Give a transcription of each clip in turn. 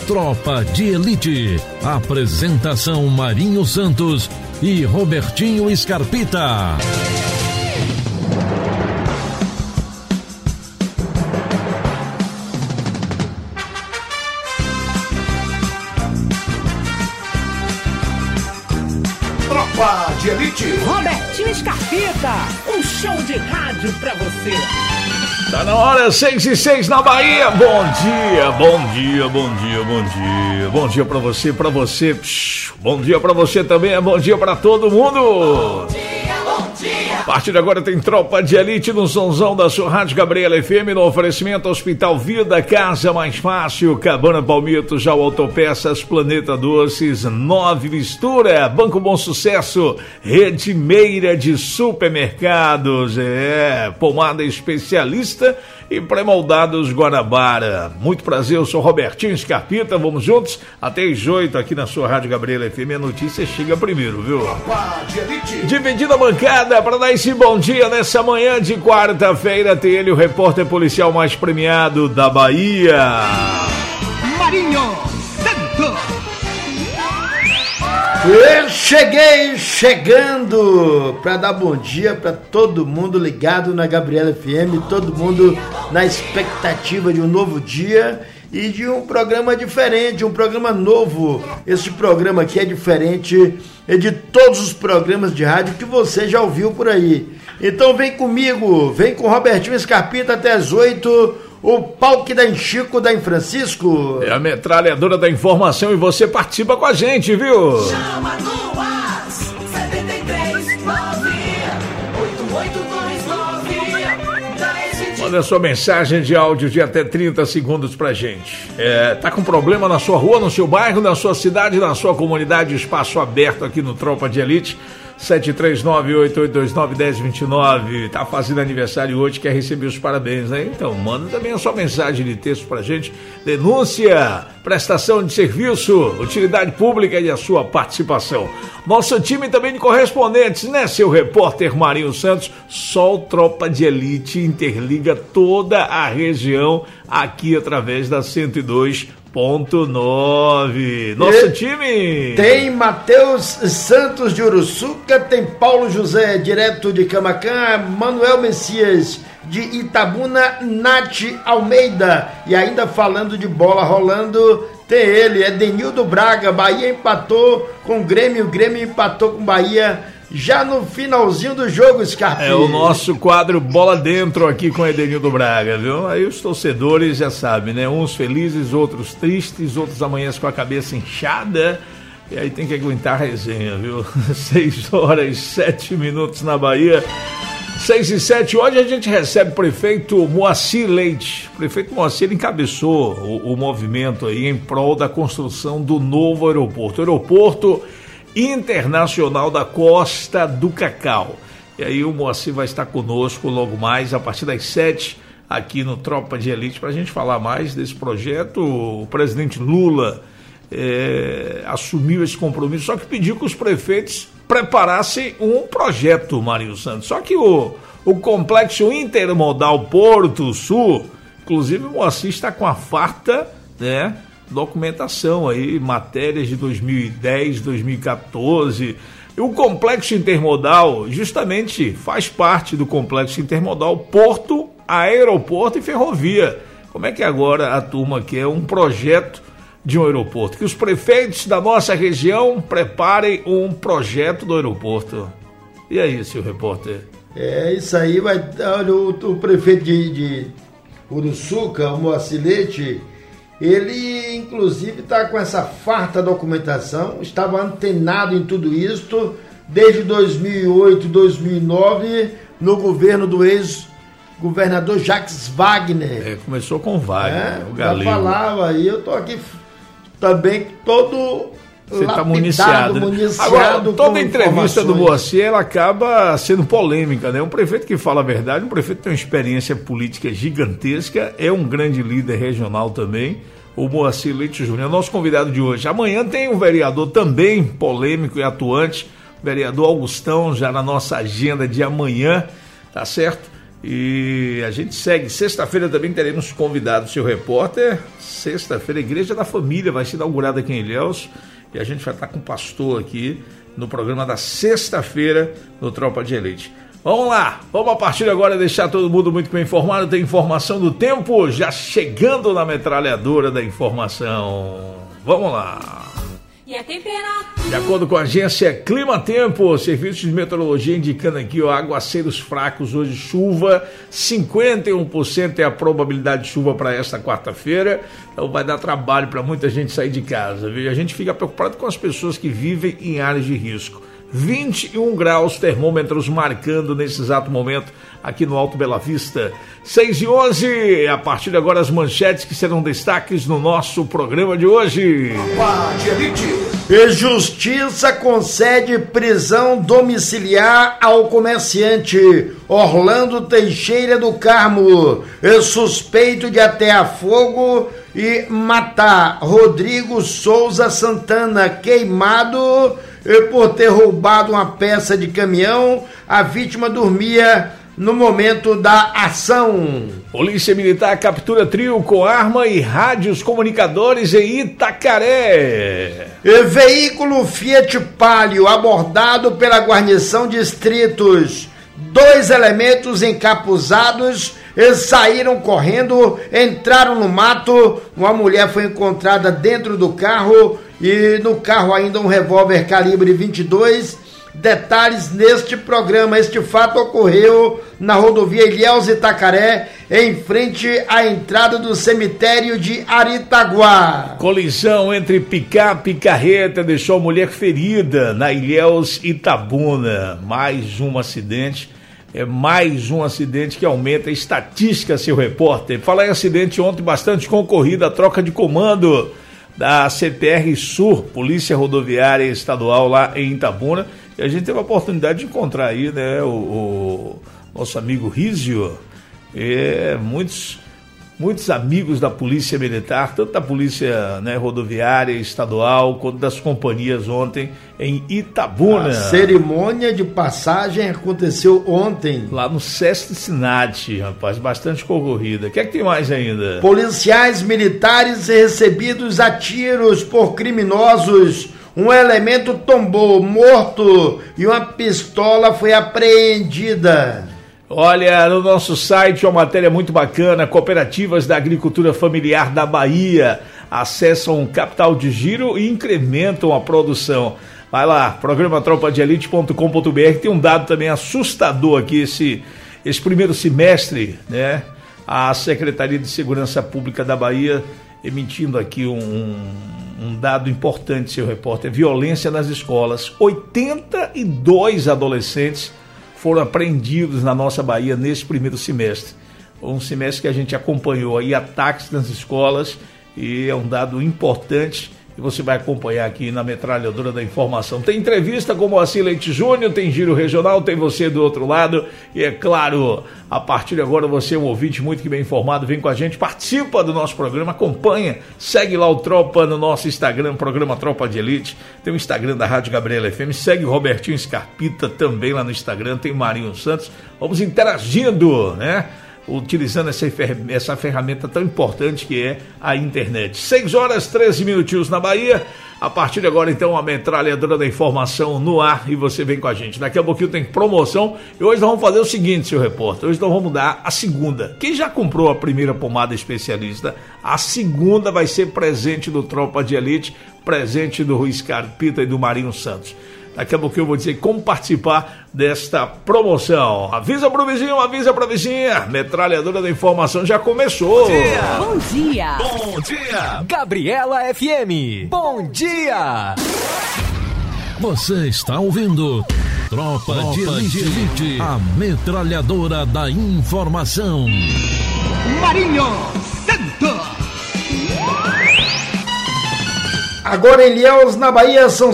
Tropa de Elite. Apresentação Marinho Santos e Robertinho Scarpita. Tropa de Elite. Robertinho Scarpita, um show de rádio pra você. Tá na hora, 6:06 na Bahia. Bom dia, bom dia, bom dia, bom dia. Bom dia pra você, pra você. Bom dia pra você também, bom dia pra todo mundo. Bom dia, bom dia. A partir de agora tem Tropa de Elite no sonzão da sua Rádio Gabriela FM, no oferecimento Hospital Vida, Casa Mais Fácil, Cabana Palmito, Já Autopeças, Planeta Doces, 9 Mistura, Banco Bom Sucesso, Rede Meira de Supermercados, pomada especialista e pré-moldados Guanabara. Muito prazer, eu sou Robertinho Scarpita, vamos juntos até as 8 aqui na sua Rádio Gabriela FM, a notícia chega primeiro, viu? Tropa de Elite. Dividida a bancada para dar esse bom dia nessa manhã de quarta-feira, tem ele, o repórter policial mais premiado da Bahia, Marinho Santos. Eu chegando para dar bom dia para todo mundo ligado na Gabriela FM, todo mundo na expectativa de um novo dia e de um programa diferente, um programa novo. Este programa aqui é diferente de todos os programas de rádio que você já ouviu por aí. Então vem comigo, vem com Robertinho Scarpita até as 8. O pau que dá em Chico, dá em Francisco. é a metralhadora da informação e você participa com a gente, viu? Chama no ar, 73988299. Manda sua mensagem de áudio de até 30 segundos pra gente. Tá com problema na sua rua, no seu bairro, na sua cidade, na sua comunidade, espaço aberto aqui no Tropa de Elite. 73988291029. Tá fazendo aniversário hoje, quer receber os parabéns, né? Então, manda também a sua mensagem de texto pra gente. Denúncia, prestação de serviço, utilidade pública e a sua participação. Nosso time também de correspondentes, né, seu repórter Marinho Santos? Só o Tropa de Elite interliga toda a região aqui através da 102.9. Nosso time tem Matheus Santos de Uruçuca, tem Paulo José direto de Camaquã, Manuel Messias de Itabuna, Nath Almeida, e ainda falando de bola rolando, tem ele, Edenildo Braga. Bahia empatou com o Grêmio empatou com Bahia já no finalzinho do jogo, Scarpa. É o nosso quadro Bola Dentro aqui com Edenildo Braga, viu? Aí os torcedores já sabem, né? Uns felizes, outros tristes, outros amanhã com a cabeça inchada. E aí tem que aguentar a resenha, viu? 6:07 na Bahia. 6:07, hoje a gente recebe o prefeito Moacir Leite. O prefeito Moacir encabeçou o movimento aí em prol da construção do novo aeroporto Internacional da Costa do Cacau. E aí o Moacir vai estar conosco logo mais, a partir das 7, aqui no Tropa de Elite, para a gente falar mais desse projeto. O presidente Lula assumiu esse compromisso, só que pediu que os prefeitos preparassem um projeto, Marinho Santos. Só que o complexo intermodal Porto Sul, inclusive o Moacir está com a farta, né, documentação aí, matérias de 2010, 2014. E o complexo intermodal justamente faz parte do complexo intermodal porto, aeroporto e ferrovia. Como é que agora a turma quer um projeto de um aeroporto? Que os prefeitos da nossa região preparem um projeto do aeroporto. E aí, seu repórter? Isso aí vai. Olha, o prefeito de Uruçuca, o Moacir Leite, ele inclusive está com essa farta documentação, estava antenado em tudo isso desde 2008, 2009, no governo do ex-governador Jacques Wagner. Começou com o Wagner, o galego. Já falava, e eu estou aqui também todo Você está municiado, né? Agora, toda entrevista do Moacir, ela acaba sendo polêmica, né? Um prefeito que fala a verdade, um prefeito que tem uma experiência política gigantesca, é um grande líder regional também, o Moacir Leite Júnior, nosso convidado de hoje. Amanhã tem um vereador também polêmico e atuante, o vereador Augustão, já na nossa agenda de amanhã, tá certo? E a gente segue. Sexta-feira também teremos convidado o seu repórter. Sexta-feira, a Igreja da Família vai ser inaugurada aqui em Ilhéus. E a gente vai estar com o pastor aqui no programa da sexta-feira no Tropa de Elite. Vamos lá, vamos a partir de agora deixar todo mundo muito bem informado. Tem informação do tempo já chegando na metralhadora da informação. Vamos lá. E a temperatura? De acordo com a agência Clima Tempo, serviço de meteorologia indicando aqui, ó, aguaceiros fracos hoje, chuva, 51% é a probabilidade de chuva para esta quarta-feira, então vai dar trabalho para muita gente sair de casa, viu? A gente fica preocupado com as pessoas que vivem em áreas de risco. 21 graus, termômetros marcando nesse exato momento aqui no Alto Bela Vista. 6h11, a partir de agora as manchetes que serão destaques no nosso programa de hoje. E Justiça concede prisão domiciliar ao comerciante Orlando Teixeira do Carmo, suspeito de atear fogo e matar Rodrigo Souza Santana, queimado por ter roubado uma peça de caminhão. A vítima dormia no momento da ação. Polícia Militar captura trio com arma e rádios comunicadores em Itacaré. E veículo Fiat Palio abordado pela guarnição Distritos. 2 elementos encapuzados saíram correndo, entraram no mato. Uma mulher foi encontrada dentro do carro e no carro ainda um revólver calibre 22. Detalhes neste programa. Este fato ocorreu na rodovia Ilhéus-Itacaré, em frente à entrada do cemitério de Aritaguá. Colisão entre picape e carreta deixou a mulher ferida na Ilhéus-Itabuna. Mais um acidente. É mais um acidente que aumenta a estatística, seu repórter. Falar em acidente, ontem bastante concorrida a troca de comando da CPR Sur, Polícia Rodoviária Estadual lá em Itabuna. E a gente teve a oportunidade de encontrar aí, né, o nosso amigo Rizio, muitos amigos da Polícia Militar, tanto da Polícia, né, Rodoviária Estadual, quanto das companhias ontem em Itabuna. A cerimônia de passagem aconteceu ontem. Lá no Sesc Sinat, rapaz, bastante concorrida. O que é que tem mais ainda? Policiais militares recebidos a tiros por criminosos. Um elemento tombou morto e uma pistola foi apreendida. Olha, no nosso site uma matéria muito bacana. Cooperativas da Agricultura Familiar da Bahia acessam um capital de giro e incrementam a produção. Vai lá, programa tropadeelite.com.br. Tem um dado também assustador aqui, esse primeiro semestre, né? A Secretaria de Segurança Pública da Bahia emitindo aqui um dado importante, seu repórter: violência nas escolas. 82 adolescentes foram apreendidos na nossa Bahia nesse primeiro semestre. Um semestre que a gente acompanhou aí ataques nas escolas, e é um dado importante que você vai acompanhar aqui na metralhadora da informação. Tem entrevista com Moacir Leite Júnior, tem giro regional, tem você do outro lado, e é claro, a partir de agora você é um ouvinte muito que bem informado, vem com a gente, participa do nosso programa, acompanha, segue lá o Tropa no nosso Instagram, programa Tropa de Elite, tem o Instagram da Rádio Gabriela FM, segue o Robertinho Scarpita também lá no Instagram, tem o Marinho Santos, vamos interagindo, né? Utilizando essa ferramenta tão importante que é a internet. 6h13 na Bahia. A partir de agora, então, a metralhadora da informação no ar, e você vem com a gente. Daqui a pouquinho tem promoção, e hoje nós vamos fazer o seguinte, seu repórter: hoje nós vamos dar a segunda. Quem já comprou a primeira pomada especialista, a segunda vai ser presente do Tropa de Elite, presente do Rui Scarpita e do Marinho Santos. Daqui a pouco eu vou dizer como participar desta promoção. Avisa pro vizinho, avisa pra vizinha. Metralhadora da informação já começou. Bom dia. Bom dia. Gabriela FM. Bom dia. Você está ouvindo Tropa de Elite, a metralhadora da informação. Marinho Santos. Agora em Ilhéus, na Bahia, são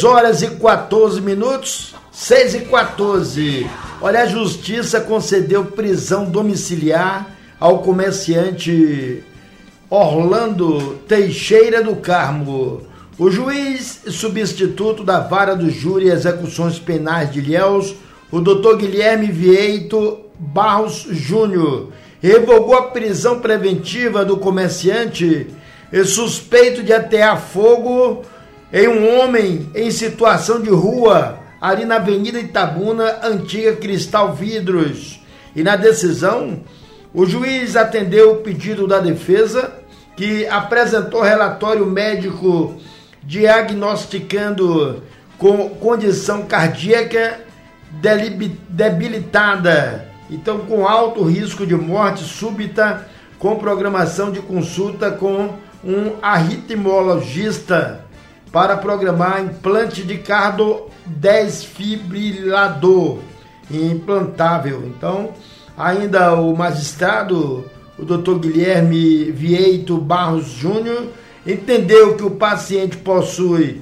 6h14. 6h14. Olha, a Justiça concedeu prisão domiciliar ao comerciante Orlando Teixeira do Carmo. O juiz substituto da Vara do Júri e Execuções Penais de Ilhéus, o Dr. Guilherme Vieito Barros Júnior revogou a prisão preventiva do comerciante suspeito de atear fogo em um homem em situação de rua, ali na Avenida Itabuna, antiga Cristal Vidros. E na decisão, o juiz atendeu o pedido da defesa, que apresentou relatório médico diagnosticando com condição cardíaca debilitada, então com alto risco de morte súbita, com programação de consulta com um arritmologista para programar implante de cardiodesfibrilador implantável. Então, ainda o magistrado, o Dr. Guilherme Vieito Barros Júnior, entendeu que o paciente possui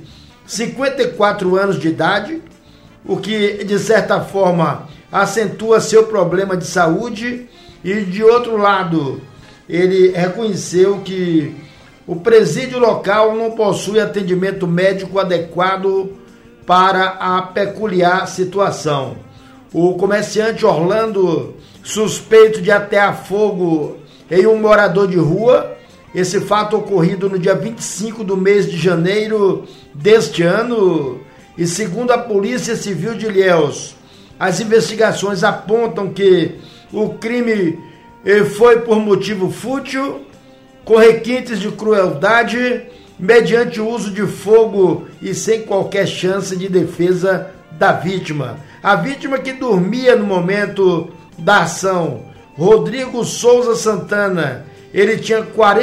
54 anos de idade, o que, de certa forma, acentua seu problema de saúde, e, de outro lado, ele reconheceu que o presídio local não possui atendimento médico adequado para a peculiar situação. O comerciante Orlando, suspeito de atear fogo em um morador de rua, esse fato ocorrido no dia 25 do mês de janeiro deste ano, e segundo a Polícia Civil de Ilhéus, as investigações apontam que o crime foi por motivo fútil, com requintes de crueldade, mediante o uso de fogo e sem qualquer chance de defesa da vítima. A vítima, que dormia no momento da ação, Rodrigo Souza Santana, ele tinha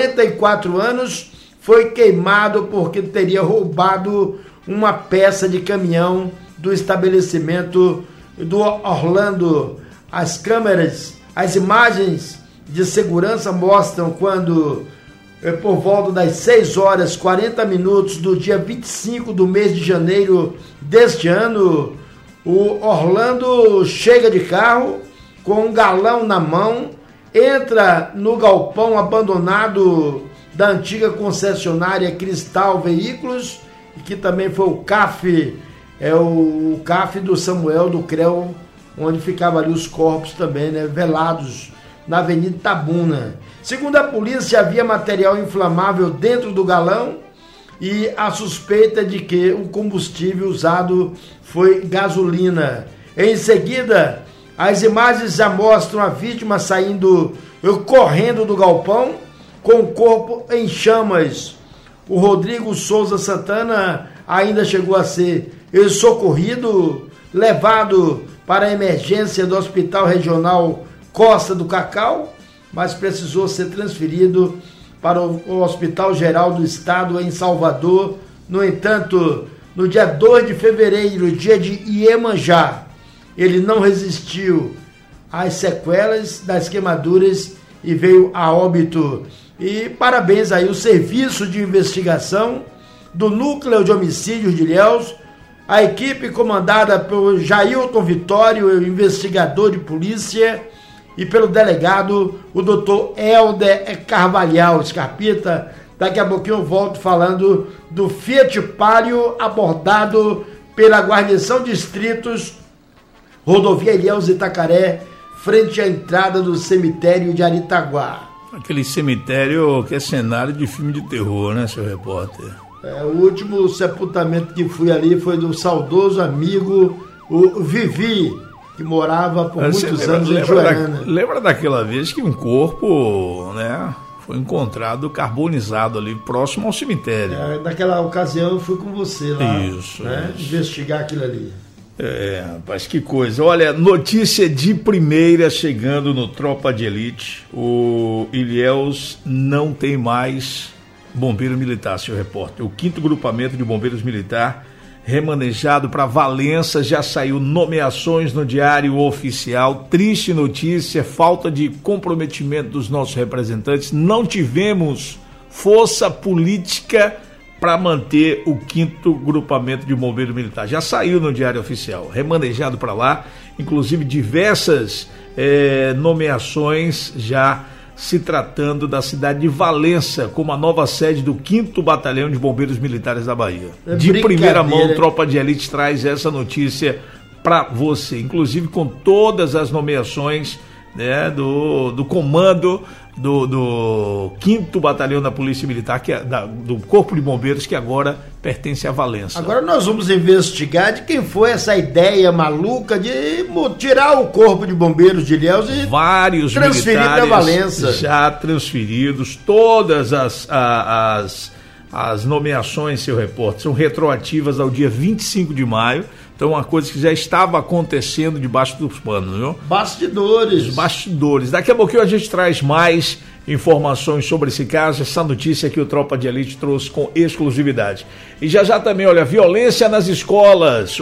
44 anos, foi queimado porque teria roubado uma peça de caminhão do estabelecimento do Orlando. As câmeras, as imagens de segurança mostram quando, por volta das 6 horas 40 minutos do dia 25 do mês de janeiro deste ano, o Orlando chega de carro com um galão na mão, entra no galpão abandonado da antiga concessionária Cristal Veículos, que também foi o CAF, o CAF do Samuel do Creu, onde ficavam ali os corpos também, né, velados na Avenida Itabuna. Segundo a polícia, havia material inflamável dentro do galão e a suspeita de que o combustível usado foi gasolina. Em seguida, as imagens já mostram a vítima saindo, correndo do galpão, com o corpo em chamas. O Rodrigo Souza Santana ainda chegou a ser socorrido, levado para a emergência do Hospital Regional Costa do Cacau, mas precisou ser transferido para o Hospital Geral do Estado em Salvador. No entanto, no dia 2 de fevereiro, dia de Iemanjá, ele não resistiu às sequelas das queimaduras e veio a óbito. E parabéns aí o Serviço de Investigação do Núcleo de Homicídios de Ilhéus, a equipe comandada pelo Jailton Vitório, investigador de polícia, e pelo delegado, o doutor Helder Carvalhal Scarpita. Daqui a pouquinho eu volto falando do Fiat Palio abordado pela guarnição distritos, rodovia Ilhéus Itacaré, frente à entrada do cemitério de Aritaguá. Aquele cemitério que é cenário de filme de terror, né, seu repórter? O último sepultamento que fui ali foi do saudoso amigo, o Vivi, que morava por muitos anos em Joana. Lembra daquela vez que um corpo, né, foi encontrado carbonizado ali, próximo ao cemitério? Naquela ocasião eu fui com você lá, isso, né, investigar aquilo ali. Rapaz, que coisa. Olha, notícia de primeira chegando no Tropa de Elite. O Ilhéus não tem mais bombeiro militar, seu repórter. O 5º grupamento de bombeiros militar remanejado para Valença, já saiu nomeações no Diário Oficial. Triste notícia, falta de comprometimento dos nossos representantes. Não tivemos força política para manter o 5º grupamento de bombeiro militar. Já saiu no Diário Oficial, remanejado para lá, inclusive diversas nomeações já se tratando da cidade de Valença como a nova sede do 5º Batalhão de Bombeiros Militares da Bahia. De primeira mão, Tropa de Elite traz essa notícia para você, inclusive com todas as nomeações, né, do comando do 5º Batalhão da Polícia Militar, do Corpo de Bombeiros, que agora pertence à Valença. Agora nós vamos investigar de quem foi essa ideia maluca de tirar o Corpo de Bombeiros de Ilhéus e vários transferir para Valença. Já transferidos, todas as nomeações, seu repórter, são retroativas ao dia 25 de maio. Então, uma coisa que já estava acontecendo debaixo dos panos, viu? Bastidores. Daqui a pouquinho a gente traz mais informações sobre esse caso, essa notícia que o Tropa de Elite trouxe com exclusividade. E já também, olha, violência nas escolas.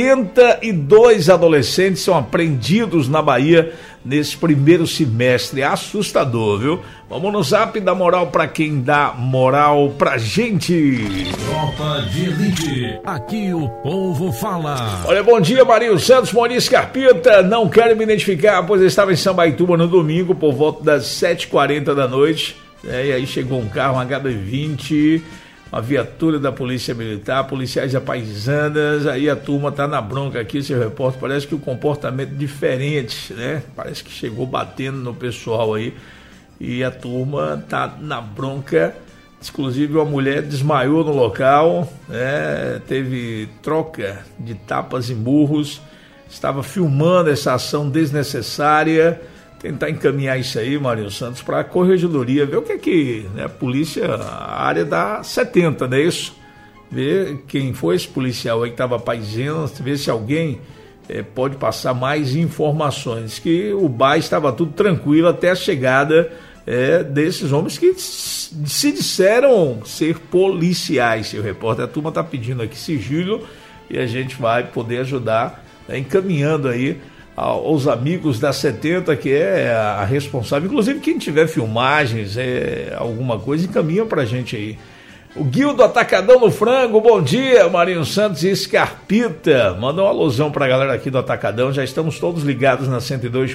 82 adolescentes são apreendidos na Bahia nesse primeiro semestre. Assustador, viu? Vamos no Zap dar moral pra quem dá moral pra gente. Tropa de Elite, aqui o povo fala. Olha, bom dia, Marinho Santos, Maurício Scarpita. Não quero me identificar, pois eu estava em Sambaituba no domingo, por volta das 7h40 da noite. E aí chegou um carro, um HB20, uma viatura da Polícia Militar, policiais apaisanas. Aí a turma tá na bronca aqui, seu repórter. Parece que o comportamento diferente, né? Parece que chegou batendo no pessoal aí. E a turma tá na bronca. Inclusive uma mulher desmaiou no local, né? Teve troca de tapas e murros. Estava filmando essa ação desnecessária. Tentar encaminhar isso aí, Marinho Santos, para a corregedoria, ver o que né, a polícia, a área da 70, não é isso? Ver quem foi esse policial aí que estava paisando, ver se alguém pode passar mais informações, que o bairro estava tudo tranquilo até a chegada desses homens que se disseram ser policiais, seu repórter. A turma está pedindo aqui sigilo e a gente vai poder ajudar, né, encaminhando aí aos amigos da 70, que é a responsável. Inclusive, quem tiver filmagens, alguma coisa, encaminha pra gente aí. O Guildo Atacadão no Frango, bom dia, Marinho Santos e Scarpita. Manda uma alusão pra galera aqui do Atacadão, já estamos todos ligados na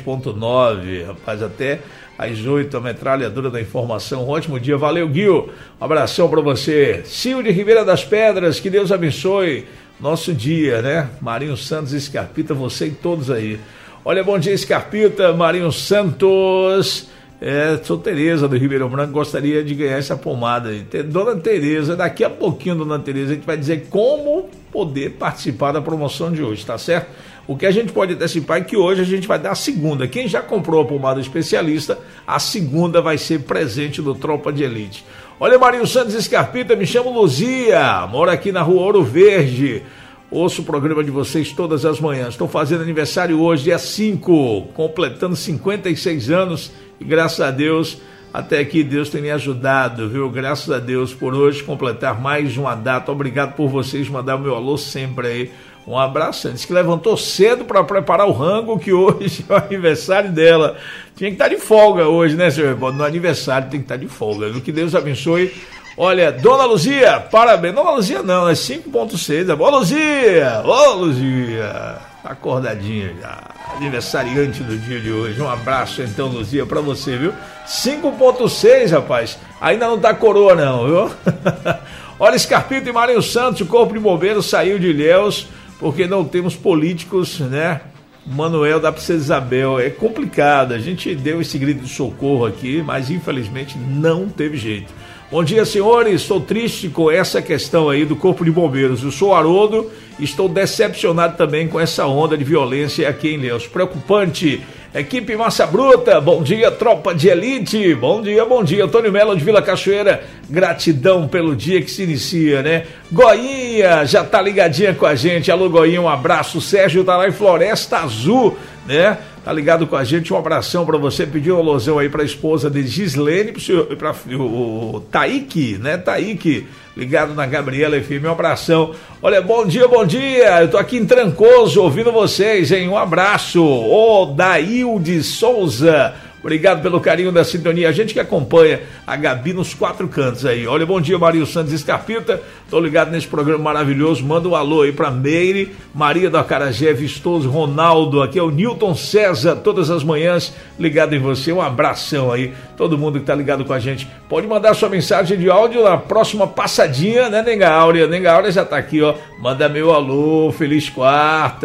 102.9, rapaz, até às 8, a metralhadora da informação. Um ótimo dia, valeu, Guil. Um abração pra você. Sil de Ribeira das Pedras, que Deus abençoe nosso dia, né? Marinho Santos e Scarpita, você e todos aí. Olha, bom dia, Scarpita, Marinho Santos. Sou Tereza do Ribeirão Branco, gostaria de ganhar essa pomada aí. Dona Tereza, daqui a pouquinho, Dona Tereza, a gente vai dizer como poder participar da promoção de hoje, tá certo? O que a gente pode antecipar é que hoje a gente vai dar a segunda. Quem já comprou a pomada especialista, a segunda vai ser presente do Tropa de Elite. Olha, Marinho Santos e Scarpita, me chamo Luzia, moro aqui na rua Ouro Verde. Ouço o programa de vocês todas as manhãs. Estou fazendo aniversário hoje, dia 5, completando 56 anos. E graças a Deus, até aqui Deus tem me ajudado, viu? Graças a Deus por hoje completar mais uma data. Obrigado por vocês mandar o meu alô sempre aí. Um abraço. Diz que levantou cedo para preparar o rango, que hoje é o aniversário dela. Tinha que estar de folga hoje, né, senhor? No aniversário tem que estar de folga. Que Deus abençoe. Olha, Dona Luzia, parabéns. Dona Luzia não, é 5.6. Ô, Luzia! Ô, Luzia! Acordadinha já. Aniversariante do dia de hoje. Um abraço, então, Luzia, pra você, viu? 5.6, rapaz. Ainda não tá coroa, não, viu? Olha, Scarpita e Marinho Santos, o Corpo de Bombeiros saiu de Ilhéus porque não temos políticos, né? Manuel da Princesa Isabel, é complicado. A gente deu esse grito de socorro aqui, mas infelizmente não teve jeito. Bom dia, senhores, estou triste com essa questão aí do Corpo de Bombeiros. Eu sou Haroldo, estou decepcionado também com essa onda de violência aqui em Ilhéus. Preocupante. Equipe Massa Bruta, bom dia, Tropa de Elite, bom dia, Antônio Melo de Vila Cachoeira, gratidão pelo dia que se inicia, né? Goinha, já tá ligadinha com a gente, alô Goinha, um abraço, Sérgio tá lá em Floresta Azul, né? Tá ligado com a gente, um abração pra você, pediu um alusão aí pra esposa de Gislene, pra o Taíque, né? Taíque, ligado na Gabriela FM, um abração. Olha, bom dia, eu tô aqui em Trancoso, ouvindo vocês, hein? Um abraço, ô Daílde Souza, obrigado pelo carinho da sintonia, a gente que acompanha a Gabi nos 4 cantos aí. Olha, bom dia, Marinho Santos Scarpita, tô ligado nesse programa maravilhoso, manda um alô aí pra Meire, Maria do Acarajé, Vistoso, Ronaldo, aqui é o Newton César, todas as manhãs ligado em você, um abração aí, todo mundo que tá ligado com a gente, pode mandar sua mensagem de áudio na próxima passadinha, né, Nenga Áurea já tá aqui, ó, manda meu alô, feliz quarta,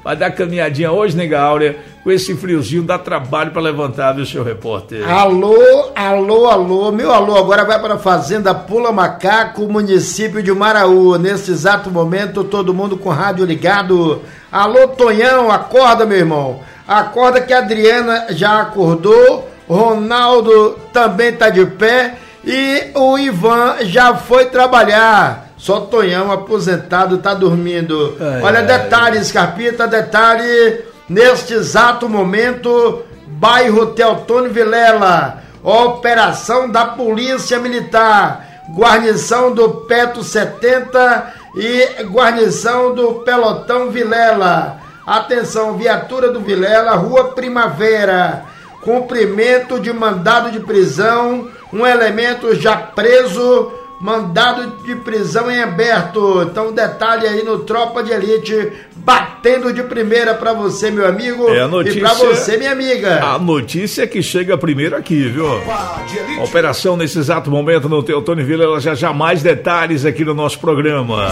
Vai dar caminhadinha hoje, nega Áurea? Com esse friozinho dá trabalho para levantar, viu, seu repórter? Alô, alô, alô. Meu alô agora vai para a Fazenda Pula Macaco, município de Maraú. Nesse exato momento, todo mundo com rádio ligado. Alô, Tonhão, acorda, meu irmão. Acorda que a Adriana já acordou, Ronaldo também tá de pé e o Ivan já foi trabalhar. Só Tonhão, aposentado, tá dormindo. Olha, detalhe, Scarpita, detalhe, neste exato momento, bairro Teotônio Vilela, operação da Polícia Militar, guarnição do Petro 70 e guarnição do Pelotão Vilela. Atenção, viatura do Vilela, Rua Primavera, cumprimento de mandado de prisão, um elemento já preso, mandado de prisão em aberto. Então, detalhe aí no Tropa de Elite, batendo de primeira pra você, meu amigo, notícia, e pra você, minha amiga. A notícia que chega primeiro aqui, viu? Operação nesse exato momento no Teotônio Vilela, já mais detalhes aqui no nosso programa.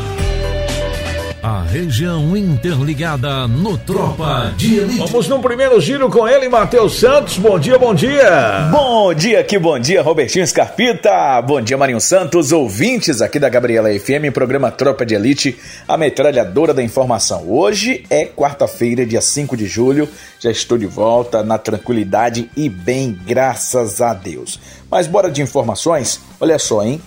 A região interligada no Tropa de Elite. Vamos no primeiro giro com ele, Matheus Santos. Bom dia, bom dia. Bom dia, que bom dia, Robertinho Scarpita. Bom dia, Marinho Santos, ouvintes aqui da Gabriela FM, programa Tropa de Elite, a metralhadora da informação. Hoje é quarta-feira, dia 5 de julho. Já estou de volta na tranquilidade e bem, graças a Deus. Mas bora de informações? Olha só, hein?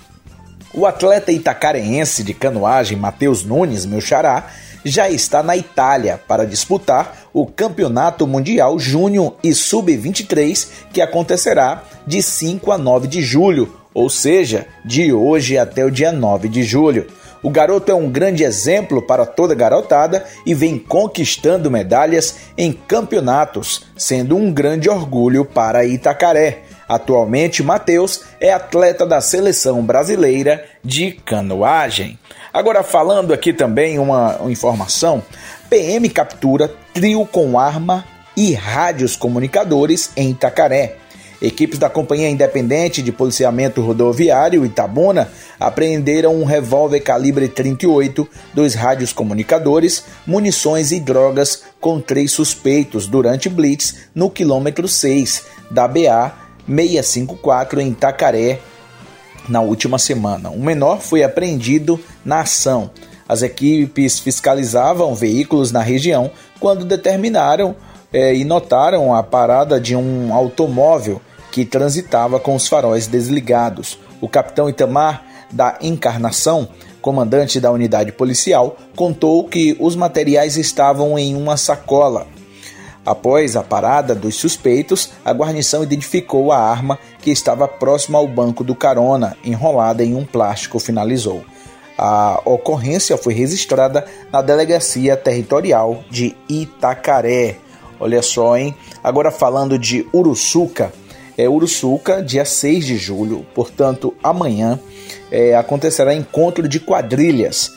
O atleta itacareense de canoagem Matheus Nunes, meu xará, já está na Itália para disputar o Campeonato Mundial Júnior e Sub-23, que acontecerá de 5 a 9 de julho, ou seja, de hoje até o dia 9 de julho. O garoto é um grande exemplo para toda a garotada e vem conquistando medalhas em campeonatos, sendo um grande orgulho para Itacaré. Atualmente, Matheus é atleta da seleção brasileira de canoagem. Agora, falando aqui também uma informação, PM captura trio com arma e rádios comunicadores em Itacaré. Equipes da Companhia Independente de Policiamento Rodoviário Itabuna apreenderam um revólver calibre 38, 2 rádios comunicadores, munições e drogas com 3 suspeitos durante blitz no quilômetro 6 da BA 654 em Itacaré na última semana. Um menor foi apreendido na ação. As equipes fiscalizavam veículos na região quando determinaram e notaram a parada de um automóvel que transitava com os faróis desligados. O capitão Itamar da Encarnação, comandante da unidade policial, contou que os materiais estavam em uma sacola. Após a parada dos suspeitos, a guarnição identificou a arma que estava próxima ao banco do carona, enrolada em um plástico, finalizou. A ocorrência foi registrada na Delegacia Territorial de Itacaré. Olha só, hein? Agora falando de Uruçuca. Uruçuca, dia 6 de julho, portanto, amanhã, acontecerá encontro de quadrilhas.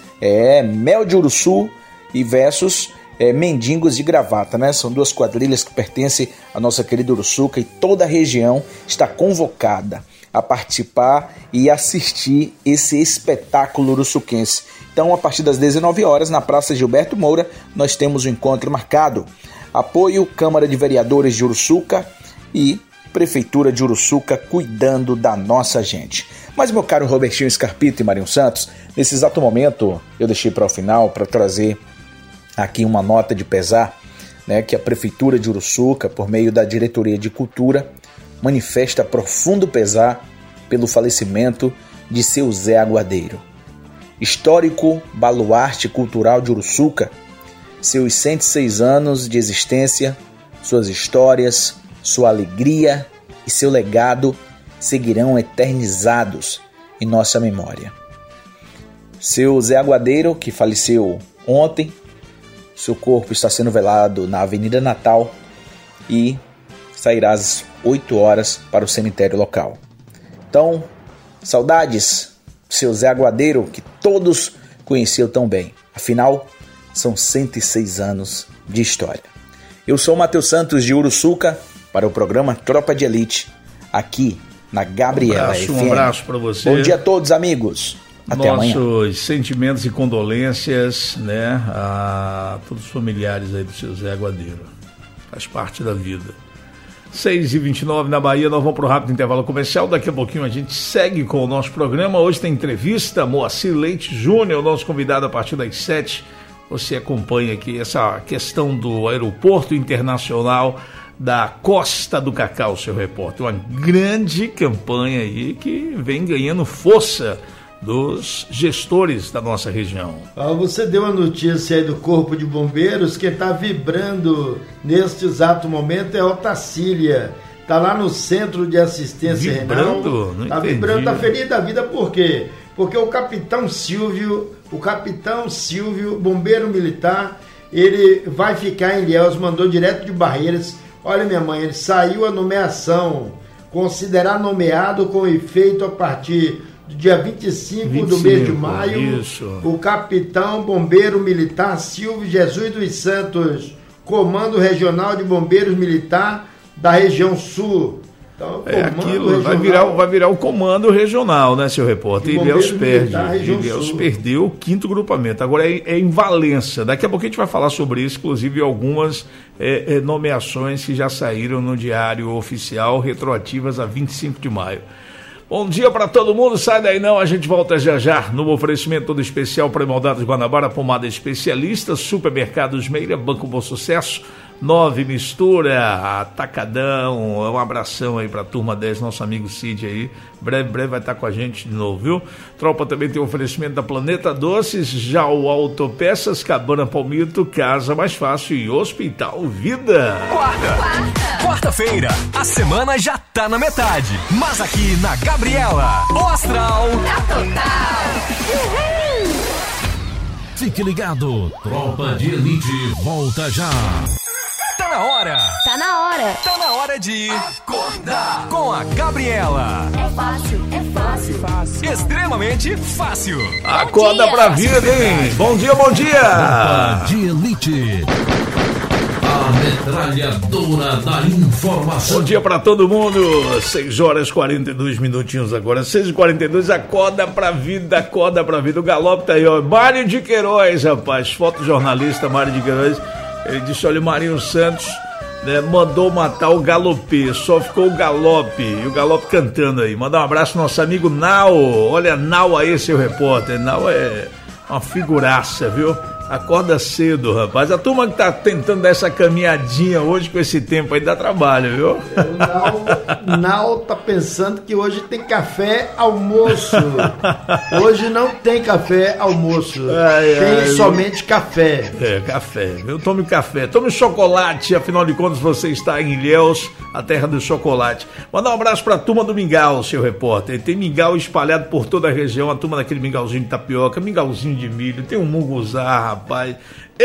Mel de Uruçu e versus Mendigos de Gravata, né? São 2 quadrilhas que pertencem à nossa querida Uruçuca e toda a região está convocada a participar e assistir esse espetáculo uruçuquense. Então, a partir das 19 horas, na Praça Gilberto Moura, nós temos um encontro marcado. Apoio Câmara de Vereadores de Uruçuca e Prefeitura de Uruçuca cuidando da nossa gente. Mas, meu caro Robertinho Scarpita e Marinho Santos, nesse exato momento eu deixei para o final para trazer aqui uma nota de pesar, né, que a Prefeitura de Uruçuca, por meio da Diretoria de Cultura, manifesta profundo pesar pelo falecimento de seu Zé Aguadeiro. Histórico baluarte cultural de Uruçuca, seus 106 anos de existência, suas histórias, sua alegria e seu legado seguirão eternizados em nossa memória. Seu Zé Aguadeiro, que faleceu ontem, seu corpo está sendo velado na Avenida Natal e sairá às 8 horas para o cemitério local. Então, saudades, seu Zé Aguadeiro, que todos conheciam tão bem. Afinal, são 106 anos de história. Eu sou o Matheus Santos de Uruçuca para o programa Tropa de Elite, aqui na Gabriela FM. Um abraço para você. Bom dia a todos, amigos. Até amanhã. Nossos sentimentos e condolências, né, a todos os familiares aí do seu Zé Aguadeiro. Faz parte da vida. 6h29 na Bahia, nós vamos para o rápido intervalo comercial. Daqui a pouquinho a gente segue com o nosso programa. Hoje tem entrevista, Moacir Leite Júnior, nosso convidado a partir das 7. Você acompanha aqui essa questão do aeroporto internacional da Costa do Cacau, seu repórter. Uma grande campanha aí que vem ganhando força dos gestores da nossa região. Você deu a notícia aí do Corpo de Bombeiros. Quem está vibrando neste exato momento é Otacília. Está lá no Centro de Assistência Renal. Está vibrando, está feliz da vida. Por quê? Porque o capitão Silvio, bombeiro militar, ele vai ficar em Ilhéus, mandou direto de Barreiras. Olha, minha mãe, ele saiu a nomeação, considerar nomeado com efeito a partir do dia 25 do mês de maio. Isso. O capitão bombeiro militar Silvio Jesus dos Santos, Comando Regional de Bombeiros Militar da região sul. Então, aquilo vai virar o comando regional, né, seu repórter? Ilhéus perdeu o 5º grupamento. Agora é em Valença. Daqui a pouco a gente vai falar sobre isso, inclusive algumas nomeações que já saíram no Diário Oficial, retroativas a 25 de maio. Bom dia para todo mundo, sai daí não, a gente volta já no oferecimento todo especial Pré-Moldados Guanabara, pomada especialista, Supermercados Meira, Banco Bom Sucesso, 9 Mistura, Atacadão. Um abração aí pra turma 10, nosso amigo Cid aí, breve vai estar com a gente de novo, viu? Tropa também tem oferecimento da Planeta Doces, já o Autopeças, Cabana Palmito, Casa Mais Fácil e Hospital Vida. Quarta-feira, a semana já tá na metade, mas aqui na Gabriela, o astral tá total. Fique ligado, Tropa de Elite volta já. Tá na hora. Tá na hora de acordar com a Gabriela. É fácil. Extremamente fácil. Acorda pra vida, hein? Bom dia. Tropa de Elite. A metralhadora da informação. Bom dia pra todo mundo. 6h42 minutinhos agora. 6h42, acorda pra vida. O Galope tá aí, ó. Mário de Queiroz, rapaz. Fotojornalista Mário de Queiroz. Ele disse, olha, o Marinho Santos, né, mandou matar o Galopê, só ficou o Galope, e o Galope cantando aí. Mandar um abraço pro nosso amigo Nau. Olha, Nau aí, seu repórter. Nau é uma figuraça, viu? Acorda cedo, rapaz. A turma que tá tentando dar essa caminhadinha hoje com esse tempo aí dá trabalho, viu? O Nau tá pensando que hoje tem café almoço. Hoje não tem café almoço. Tem somente café. Café. Eu tome café. Tome chocolate, afinal de contas você está em Ilhéus, a terra do chocolate. Mandar um abraço pra turma do mingau, seu repórter. Tem mingau espalhado por toda a região, a turma daquele mingauzinho de tapioca, mingauzinho de milho, tem um munguzá, rapaz.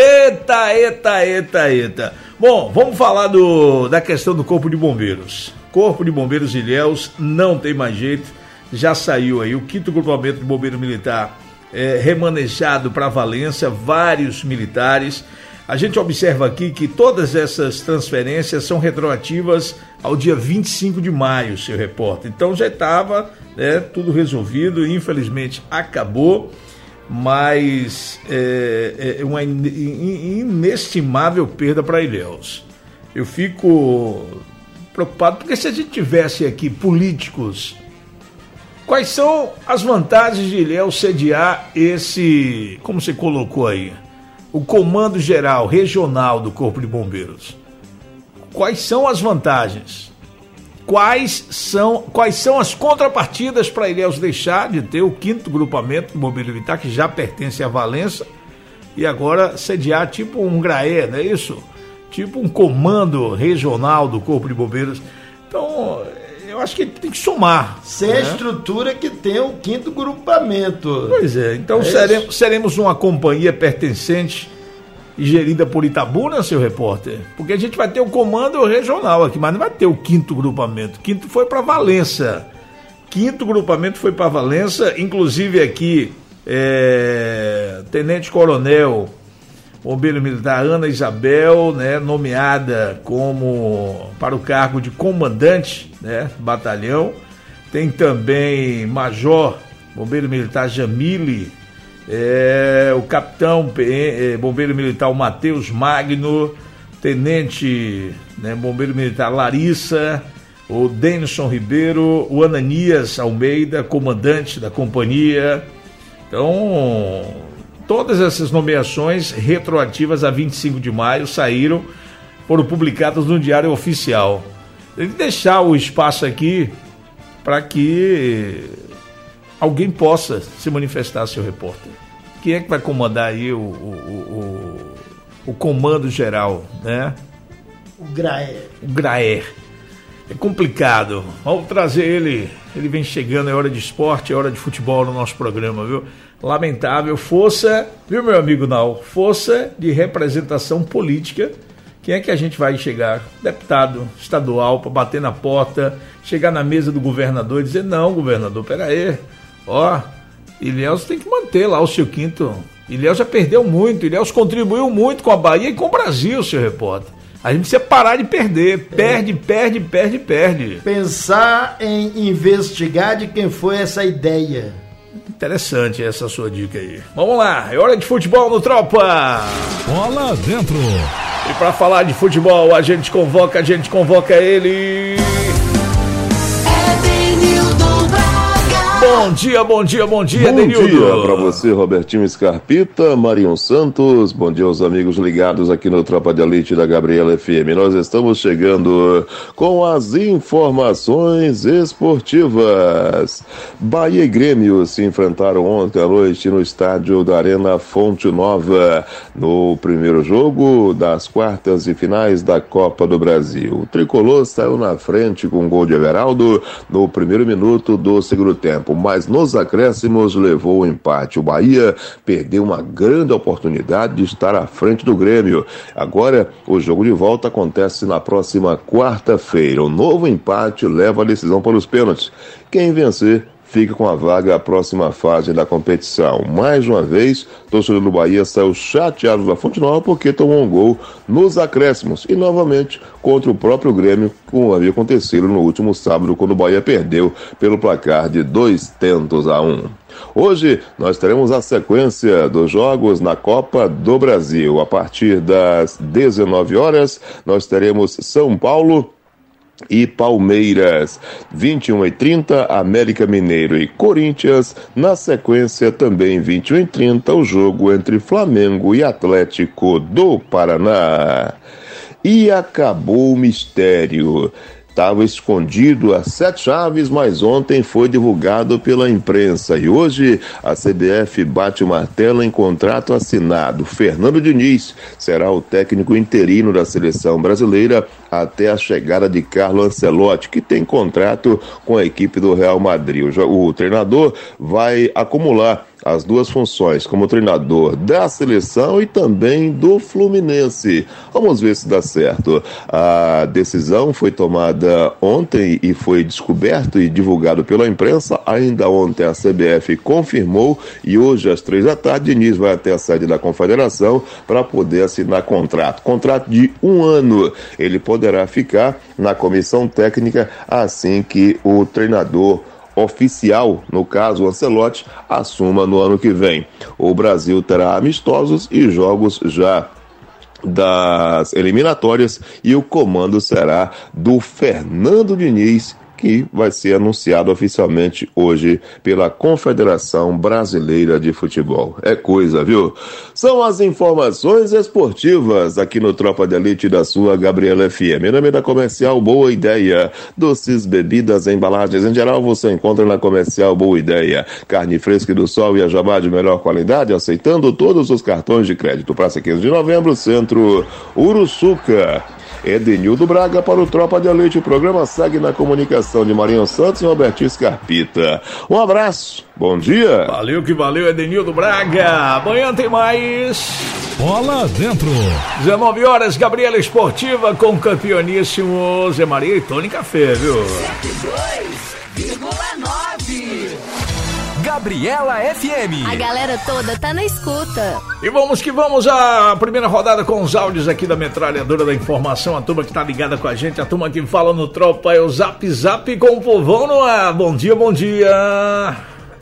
Eita. Bom, vamos falar da questão do Corpo de Bombeiros. Corpo de Bombeiros Ilhéus não tem mais jeito. Já saiu aí o 5º grupamento de bombeiro militar remanejado para Valença, vários militares. A gente observa aqui que todas essas transferências são retroativas ao dia 25 de maio, seu repórter. Então já estava tudo resolvido, infelizmente acabou. Mas é uma inestimável perda para Ilhéus. Eu fico preocupado, porque se a gente tivesse aqui políticos, quais são as vantagens de Ilhéus sediar esse, como você colocou aí, o Comando Geral Regional do Corpo de Bombeiros? Quais são as vantagens? Quais são as contrapartidas para Ilhéus deixar de ter o 5º grupamento de bombeiro militar, que já pertence a Valença, e agora sediar tipo um GRAE, não é isso? Tipo um comando regional do Corpo de Bombeiros. Então, eu acho que tem que somar. Sem a estrutura que tem o 5º grupamento. Pois é, então seremos uma companhia pertencente e gerida por Itabuna, seu repórter? Porque a gente vai ter o comando regional aqui, mas não vai ter o 5º grupamento. O 5º foi para Valença. 5º grupamento foi para Valença, inclusive aqui, Tenente Coronel, bombeiro militar Ana Isabel, né, nomeada para o cargo de comandante, né, batalhão. Tem também Major, bombeiro militar Jamile, o capitão bombeiro militar Matheus Magno, tenente, né, bombeiro militar Larissa, o Denison Ribeiro, o Ananias Almeida, comandante da companhia. Então, todas essas nomeações retroativas a 25 de maio foram publicadas no Diário Oficial. Tem que deixar o espaço aqui para que alguém possa se manifestar, seu repórter. Quem é que vai comandar aí o comando geral, né? O Graer. É complicado. Vamos trazer ele. Ele vem chegando, é hora de esporte, é hora de futebol no nosso programa, viu? Lamentável. Força, viu, meu amigo Nau? Força de representação política. Quem é que a gente vai chegar? Deputado estadual, para bater na porta, chegar na mesa do governador e dizer: não, governador, peraí. Ó, Ilhéus tem que manter lá o seu quinto. Ilhéus já perdeu muito, Ilhéus contribuiu muito com a Bahia e com o Brasil, seu repórter. A gente precisa parar de perder. Perde. Pensar em investigar de quem foi essa ideia. Interessante essa sua dica aí. Vamos lá, é hora de futebol no Tropa. Bola dentro. E para falar de futebol, a gente convoca ele. Bom dia, Denildo. Bom dia para você, Robertinho Scarpita, Marinho Santos. Bom dia aos amigos ligados aqui no Tropa de Elite da Gabriela FM. Nós estamos chegando com as informações esportivas. Bahia e Grêmio se enfrentaram ontem à noite no estádio da Arena Fonte Nova, no primeiro jogo das quartas e finais da Copa do Brasil. O tricolor saiu na frente com um gol de Everaldo no primeiro minuto do segundo tempo, mas nos acréscimos levou o empate. O Bahia perdeu uma grande oportunidade de estar à frente do Grêmio. Agora, o jogo de volta acontece na próxima quarta-feira. O novo empate leva a decisão para os pênaltis. Quem vencer fica com a vaga à próxima fase da competição. Mais uma vez, o torcedor do Bahia saiu chateado da Fonte Nova porque tomou um gol nos acréscimos. E novamente contra o próprio Grêmio, como havia acontecido no último sábado, quando o Bahia perdeu pelo placar de 2-1. Hoje nós teremos a sequência dos jogos na Copa do Brasil. A partir das 19 horas, nós teremos São Paulo e Palmeiras, 21h30, América Mineiro e Corinthians. Na sequência, também 21h30, o jogo entre Flamengo e Atlético do Paraná. E acabou o mistério. Estava escondido a 7 chaves, mas ontem foi divulgado pela imprensa. E hoje a CBF bate o martelo em contrato assinado. Fernando Diniz será o técnico interino da seleção brasileira até a chegada de Carlo Ancelotti, que tem contrato com a equipe do Real Madrid. O treinador vai acumular as duas funções, como treinador da seleção e também do Fluminense. Vamos ver se dá certo. A decisão foi tomada ontem e foi descoberto e divulgado pela imprensa. Ainda ontem a CBF confirmou e hoje às 15h, Diniz vai até a sede da Confederação para poder assinar contrato. Contrato de 1 ano. Ele poderá ficar na comissão técnica assim que o treinador oficial, no caso o Ancelotti, assuma no ano que vem. O Brasil terá amistosos e jogos já das eliminatórias e o comando será do Fernando Diniz, que vai ser anunciado oficialmente hoje pela Confederação Brasileira de Futebol. É coisa, viu? São as informações esportivas aqui no Tropa de Elite da sua Gabriela FM. Em nome da Comercial Boa Ideia. Doces, bebidas, embalagens em geral você encontra na Comercial Boa Ideia. Carne fresca do sol e a jabá de melhor qualidade, aceitando todos os cartões de crédito. Praça 15 de Novembro, Centro, Uruçuca. Edenildo Braga para o Tropa de Elite. O programa segue na comunicação de Marinho Santos e Robertinho Scarpita. Um abraço, bom dia. Valeu que valeu, Edenildo Braga. Amanhã tem mais Bola Dentro. 19 horas, Gabriela Esportiva com o campeoníssimo Zé Maria e Tony Café, viu? 102,9. Gabriela FM. A galera toda tá na escuta. E vamos que vamos à primeira rodada com os áudios aqui da metralhadora da informação. A turma que tá ligada com a gente, a turma que fala no Tropa é o Zap Zap com o povão no ar. Bom dia, bom dia.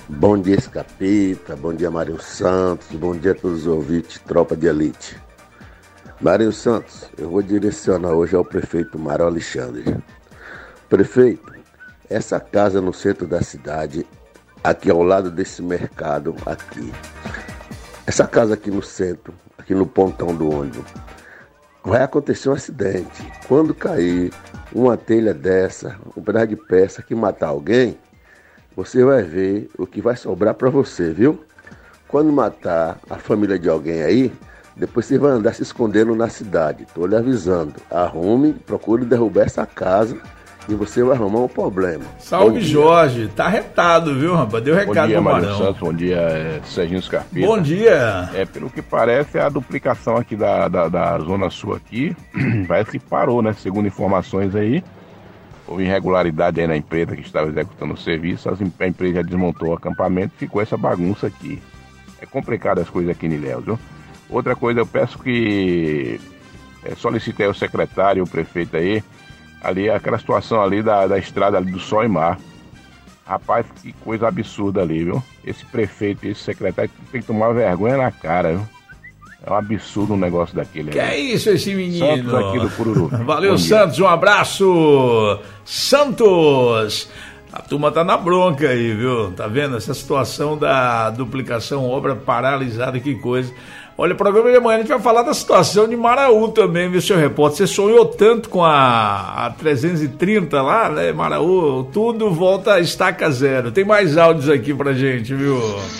Bom dia, Escapita, bom dia, Mário Santos, bom dia a todos os ouvintes, Tropa de Elite. Mário Santos, eu vou direcionar hoje ao prefeito Mário Alexandre. Prefeito, essa casa no centro da cidade, aqui ao lado desse mercado aqui, essa casa aqui no centro, aqui no pontão do ônibus, vai acontecer um acidente. Quando cair uma telha dessa, um pedaço de peça que matar alguém, você vai ver o que vai sobrar para você, viu? Quando matar a família de alguém aí, depois você vai andar se escondendo na cidade. Tô lhe avisando. Arrume, procure derrubar essa casa e você vai arrumar um problema. Salve, Jorge. Tá retado, viu, rapaz? Deu recado pro Marão. Bom dia, Santos. Bom dia, Serginho Scarpita. Bom dia. Pelo que parece, a duplicação aqui da Zona Sul aqui, parece que parou, né? Segundo informações aí, houve irregularidade aí na empresa que estava executando o serviço, a empresa já desmontou o acampamento e ficou essa bagunça aqui. É complicado as coisas aqui em Ilhéus, viu? Outra coisa, eu peço que solicitei ao secretário, o prefeito aí, ali, aquela situação ali da estrada ali do Sol e Mar. Rapaz, que coisa absurda ali, viu? Esse prefeito e esse secretário tem que tomar vergonha na cara, viu? É um absurdo um negócio daquele. Que é isso, esse menino? Santos aqui do Cururu. Valeu, Santos, um abraço. Santos! A turma tá na bronca aí, viu? Tá vendo? Essa situação da duplicação, obra paralisada, que coisa. Olha, o programa de amanhã a gente vai falar da situação de Maraú também, viu, senhor repórter? Você sonhou tanto com a 330 lá, né, Maraú? Tudo volta a estaca zero. Tem mais áudios aqui pra gente, viu?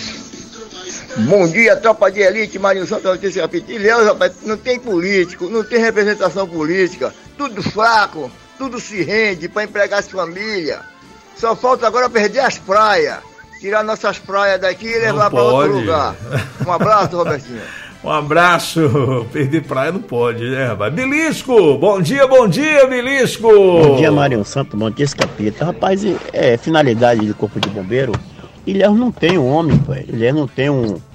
Bom dia, Tropa de Elite, Marinho Santos, Notícia Capita. Ilhéus, rapaz, não tem político, não tem representação política, tudo fraco, tudo se rende pra empregar as famílias. Só falta agora perder as praias, tirar nossas praias daqui e levar para outro lugar. Um abraço, Robertinho. Um abraço. Perder praia não pode, né, rapaz? Belisco, bom dia, Belisco. Bom dia, Marinho Santos, bom dia, Escapita. Rapaz, finalidade do Corpo de Bombeiro, Ilhéus não tem um homem, pai. Ilhéus não tem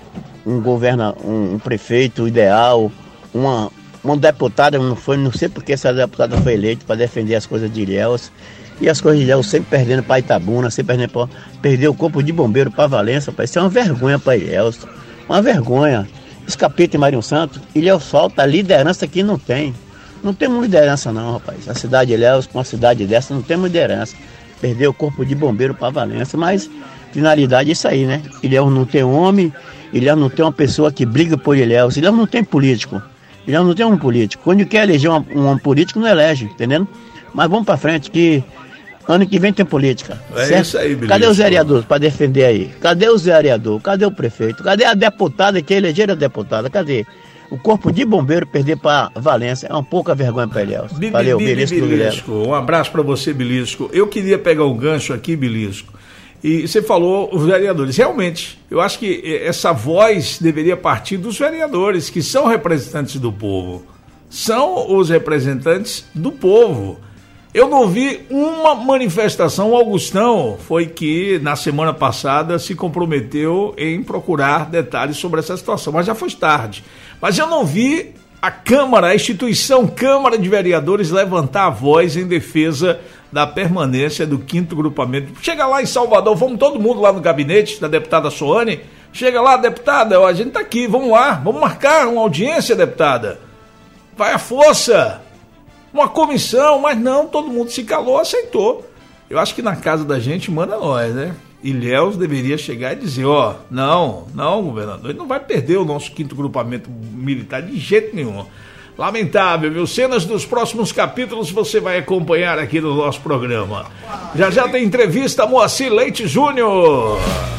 um prefeito ideal, uma deputada, não sei porque essa deputada foi eleita para defender as coisas de Ilhéus. E as coisas de Ilhéus sempre perdendo para Itabuna, sempre perdendo para... Perdeu o Corpo de Bombeiro para Valença, pai. Isso é uma vergonha para Ilhéus. Uma vergonha. Escapita e Marinho Santos, Ilhéus falta a liderança que não tem. Não temos liderança não, rapaz. A cidade de Ilhéus, uma cidade dessa, não temos liderança. Perdeu o Corpo de Bombeiro para Valença, mas finalidade é isso aí, né? Ilhéus não tem homem, Ilhéus não tem uma pessoa que briga por Ilhéus. Ilhéus não tem político. Ilhéus não tem um político. Quando quer eleger um político, não elege, entendendo? Mas vamos para frente que... Ano que vem tem política. É certo? Isso aí, beleza. Cadê os vereadores para defender aí? Cadê os vereadores? Cadê o prefeito? Cadê a deputada que elegeram a deputada? Cadê? O Corpo de Bombeiro perder para Valença é uma pouca vergonha para Ilhéus. Valeu, Belisco. Um abraço para você, Belisco. Eu queria pegar um gancho aqui, Belisco. E você falou os vereadores. Realmente, eu acho que essa voz deveria partir dos vereadores, que são representantes do povo. São os representantes do povo. Eu não vi uma manifestação. O Augustão foi que na semana passada se comprometeu em procurar detalhes sobre essa situação, mas já foi tarde. Mas eu não vi a Câmara, a instituição Câmara de Vereadores levantar a voz em defesa da permanência do 5º grupamento. Chega lá em Salvador, vamos todo mundo lá no gabinete da deputada Soane. Chega lá, deputada, a gente tá aqui, vamos lá, vamos marcar uma audiência, deputada. Vai à força. Uma comissão, mas não, todo mundo se calou, aceitou. Eu acho que na casa da gente manda nós, né? Ilhéus deveria chegar e dizer, não, governador, ele não vai perder o nosso 5º grupamento militar de jeito nenhum. Lamentável, viu? Cenas dos próximos capítulos você vai acompanhar aqui no nosso programa. Já tem entrevista Moacir Leite Júnior.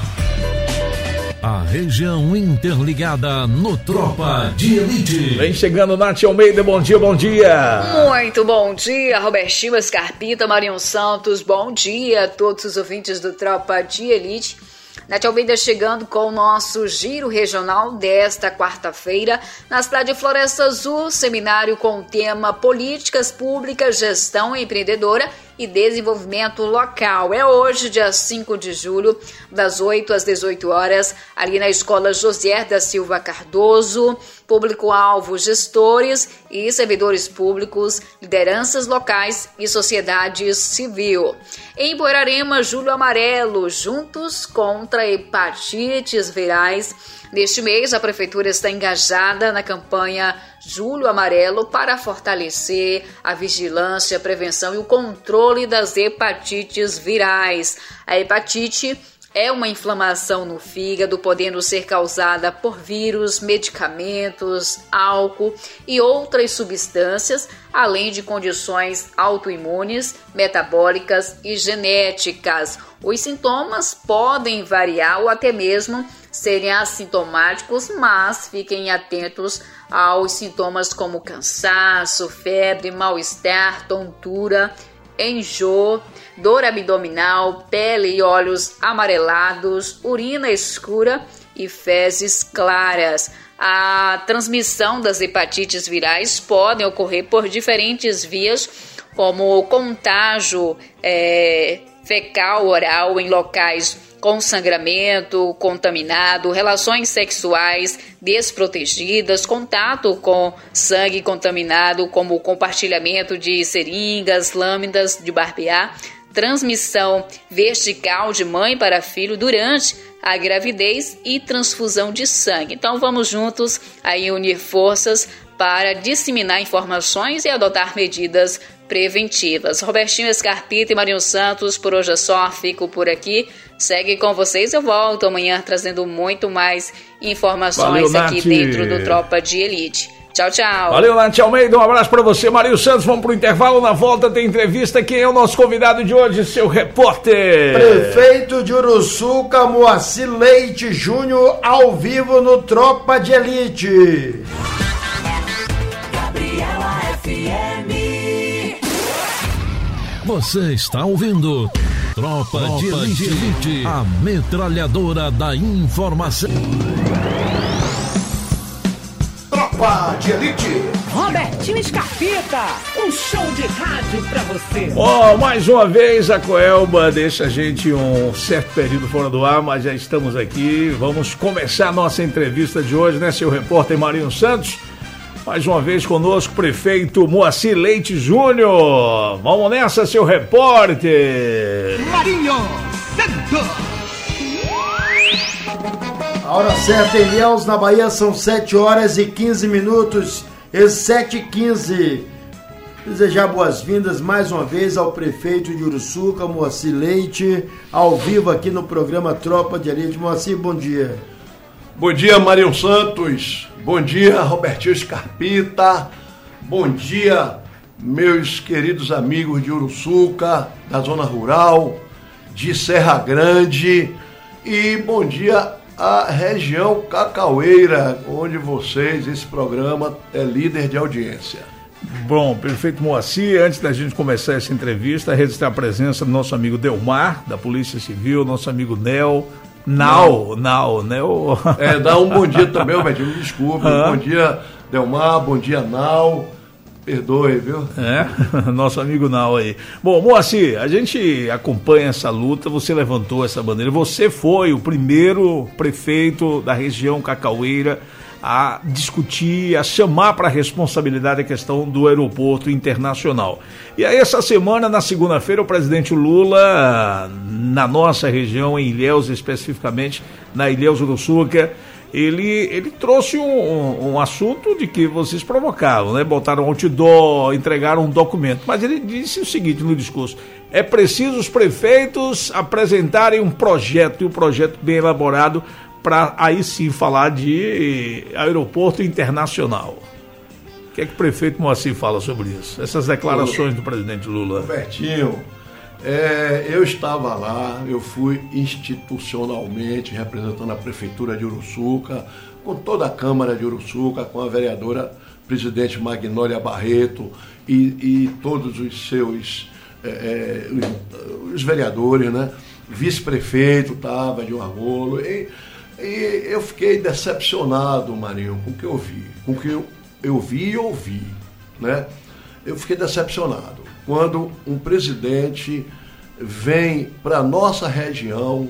A região interligada no Tropa de Elite. Vem chegando Nath Almeida, bom dia. Muito bom dia, Robertinho, Escarpita, Marinho Santos, bom dia a todos os ouvintes do Tropa de Elite. Nath Almeida chegando com o nosso giro regional desta quarta-feira na cidade de Floresta Azul, seminário com o tema Políticas Públicas, Gestão Empreendedora e Desenvolvimento Local. É hoje, dia 5 de julho, das 8 às 18 horas, ali na Escola Josier da Silva Cardoso. Público-alvo, gestores e servidores públicos, lideranças locais e sociedade civil. Em Poeirarema, Julho Amarelo, juntos contra hepatites virais. Neste mês, a Prefeitura está engajada na campanha Julho Amarelo para fortalecer a vigilância, a prevenção e o controle das hepatites virais. A hepatite é uma inflamação no fígado, podendo ser causada por vírus, medicamentos, álcool e outras substâncias, além de condições autoimunes, metabólicas e genéticas. Os sintomas podem variar ou até mesmo serem assintomáticos, mas fiquem atentos aos sintomas como cansaço, febre, mal-estar, tontura, enjoo, dor abdominal, pele e olhos amarelados, urina escura e fezes claras. A transmissão das hepatites virais pode ocorrer por diferentes vias, como contágio fecal oral em locais com sangramento contaminado, relações sexuais desprotegidas, contato com sangue contaminado, como compartilhamento de seringas, lâminas de barbear, transmissão vertical de mãe para filho durante a gravidez e transfusão de sangue. Então vamos juntos aí unir forças para disseminar informações e adotar medidas preventivas. Robertinho Scarpita e Marinho Santos, por hoje é só, fico por aqui. Segue com vocês, eu volto amanhã trazendo muito mais informações. Valeu, aqui Nath, dentro do Tropa de Elite. Tchau, tchau. Valeu, Nath Almeida, um abraço para você, Marinho Santos. Vamos pro intervalo, na volta tem entrevista. Quem é o nosso convidado de hoje, seu repórter? Prefeito de Uruçuca, Moacir Leite Júnior, ao vivo no Tropa de Elite. Gabriela FM. Você está ouvindo Tropa de Elite, a metralhadora da informação. Tropa de Elite. Robertinho Scarpita, um show de rádio pra você. Mais uma vez a Coelba deixa a gente um certo período fora do ar, mas já estamos aqui. Vamos começar a nossa entrevista de hoje, né, seu repórter Marinho Santos? Mais uma vez conosco, prefeito Moacir Leite Júnior. Vamos nessa, seu repórter. Marinho Santos. A hora certa em Ilhéus, na Bahia, são 7 horas e 15 minutos. 7h15. Desejar boas-vindas mais uma vez ao prefeito de Uruçuca, Moacir Leite, ao vivo aqui no programa Tropa de Elite. Moacir, bom dia. Bom dia, Marinho Santos. Bom dia, Robertinho Scarpita. Bom dia, meus queridos amigos de Uruçuca, da zona rural, de Serra Grande. E bom dia à região Cacaueira, onde vocês, esse programa é líder de audiência. Bom, prefeito Moacir, antes da gente começar essa entrevista, registrar a presença do nosso amigo Delmar, da Polícia Civil, nosso amigo Nel. Nau. Dá um bom dia também, Robertinho, me desculpe. Bom dia, Delmar, bom dia, Nau. Perdoe, viu? Nosso amigo Nau aí. Bom, Moacir, a gente acompanha essa luta, você levantou essa bandeira, você foi o primeiro prefeito da região Cacaueira a discutir, a chamar para a responsabilidade a questão do aeroporto internacional. E aí essa semana, na segunda-feira, o presidente Lula, na nossa região, em Ilhéus especificamente, na Ilhéus Uruçuca, ele trouxe um assunto de que vocês provocavam, né? Botaram outdoor, entregaram um documento, mas ele disse o seguinte no discurso: é preciso os prefeitos apresentarem um projeto, e um projeto bem elaborado, para aí sim falar de aeroporto internacional. O que é que o prefeito Moacir fala sobre isso? Essas declarações do presidente Lula. Robertinho, eu estava lá, eu fui institucionalmente representando a Prefeitura de Uruçuca, com toda a Câmara de Uruçuca, com a vereadora presidente Magnólia Barreto e todos os seus os vereadores, né? Vice-prefeito estava de Argolo, e eu fiquei decepcionado, Marinho, com o que eu vi, com o que eu vi e ouvi, né? Eu fiquei decepcionado. quando um presidente vem para a nossa região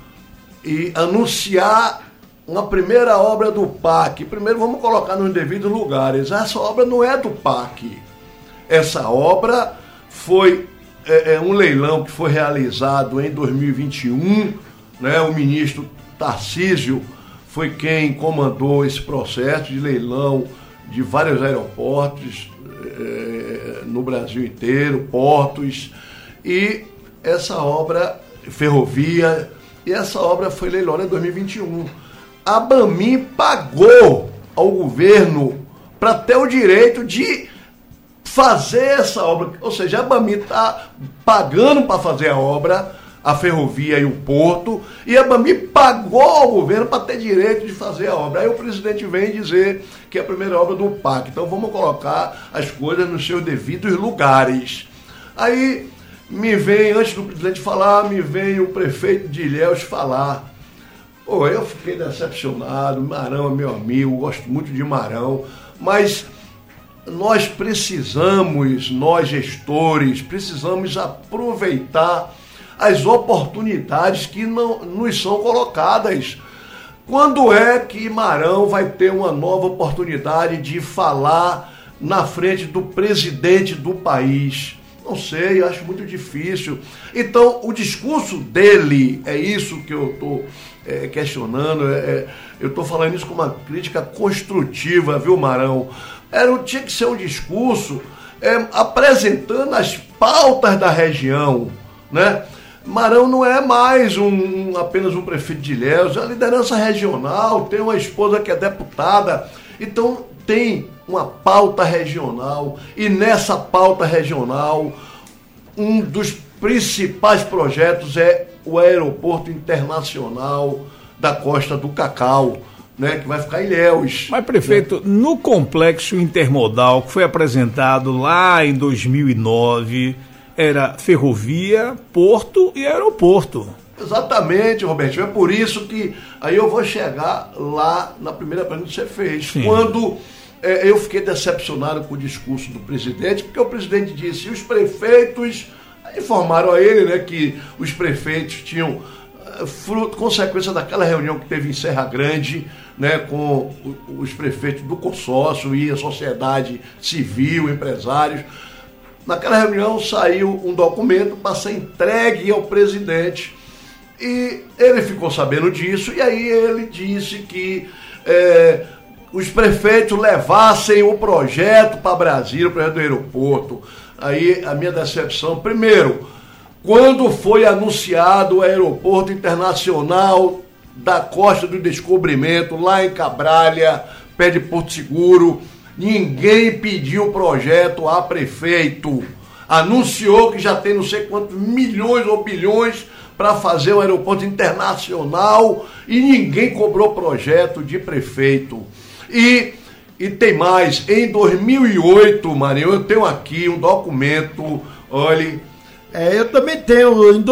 e anunciar uma primeira obra do PAC. Primeiro vamos colocar nos devidos lugares. Essa obra não é do PAC. Essa obra foi um leilão que foi realizado em 2021, né? O ministro Tarcísio foi quem comandou esse processo de leilão de vários aeroportos no Brasil inteiro, portos, e essa obra, ferrovia, e essa obra foi leiloada em 2021. A Bamin pagou ao governo para ter o direito de fazer essa obra, ou seja, a Bamin está pagando para fazer a obra, a ferrovia e o porto, e a Bamin pagou ao governo para ter direito de fazer a obra. Aí o presidente vem dizer que é a primeira obra do PAC. Então vamos colocar as coisas nos seus devidos lugares. Aí me vem, antes do presidente falar, me vem o prefeito de Ilhéus falar. Pô, eu fiquei decepcionado, Marão é meu amigo, gosto muito de Marão, mas nós precisamos, nós gestores, precisamos aproveitar as oportunidades que não nos são colocadas. Quando é que Marão vai ter uma nova oportunidade de falar na frente do presidente do país? Não sei, acho muito difícil. Então, o discurso dele, é isso que eu estou questionando, eu estou falando isso com uma crítica construtiva, viu, Marão? Tinha que ser um discurso apresentando as pautas da região, né? Marão não é mais apenas um prefeito de Ilhéus, é a liderança regional, tem uma esposa que é deputada, então tem uma pauta regional, e nessa pauta regional, um dos principais projetos é o Aeroporto Internacional da Costa do Cacau, né, que vai ficar em Ilhéus. Mas, prefeito, no complexo intermodal que foi apresentado lá em 2009, era ferrovia, porto e aeroporto. Exatamente, Roberto. É por isso que aí eu vou chegar lá na primeira pergunta que você fez. Sim. Quando eu fiquei decepcionado com o discurso do presidente, porque o presidente disse, os prefeitos informaram a ele, né, que os prefeitos tinham consequência daquela reunião que teve em Serra Grande, né, com os prefeitos do consórcio e a sociedade civil, empresários. Naquela reunião saiu um documento para ser entregue ao presidente e ele ficou sabendo disso, e aí ele disse que os prefeitos levassem o projeto para Brasília, o projeto do aeroporto. Aí a minha decepção, primeiro, quando foi anunciado o Aeroporto Internacional da Costa do Descobrimento, lá em Cabralha, pé de Porto Seguro, ninguém pediu o projeto a prefeito. Anunciou que já tem não sei quantos milhões ou bilhões para fazer o aeroporto internacional e ninguém cobrou projeto de prefeito. E tem mais, em 2008, Marinho, eu tenho aqui um documento, olhe... eu também tenho, em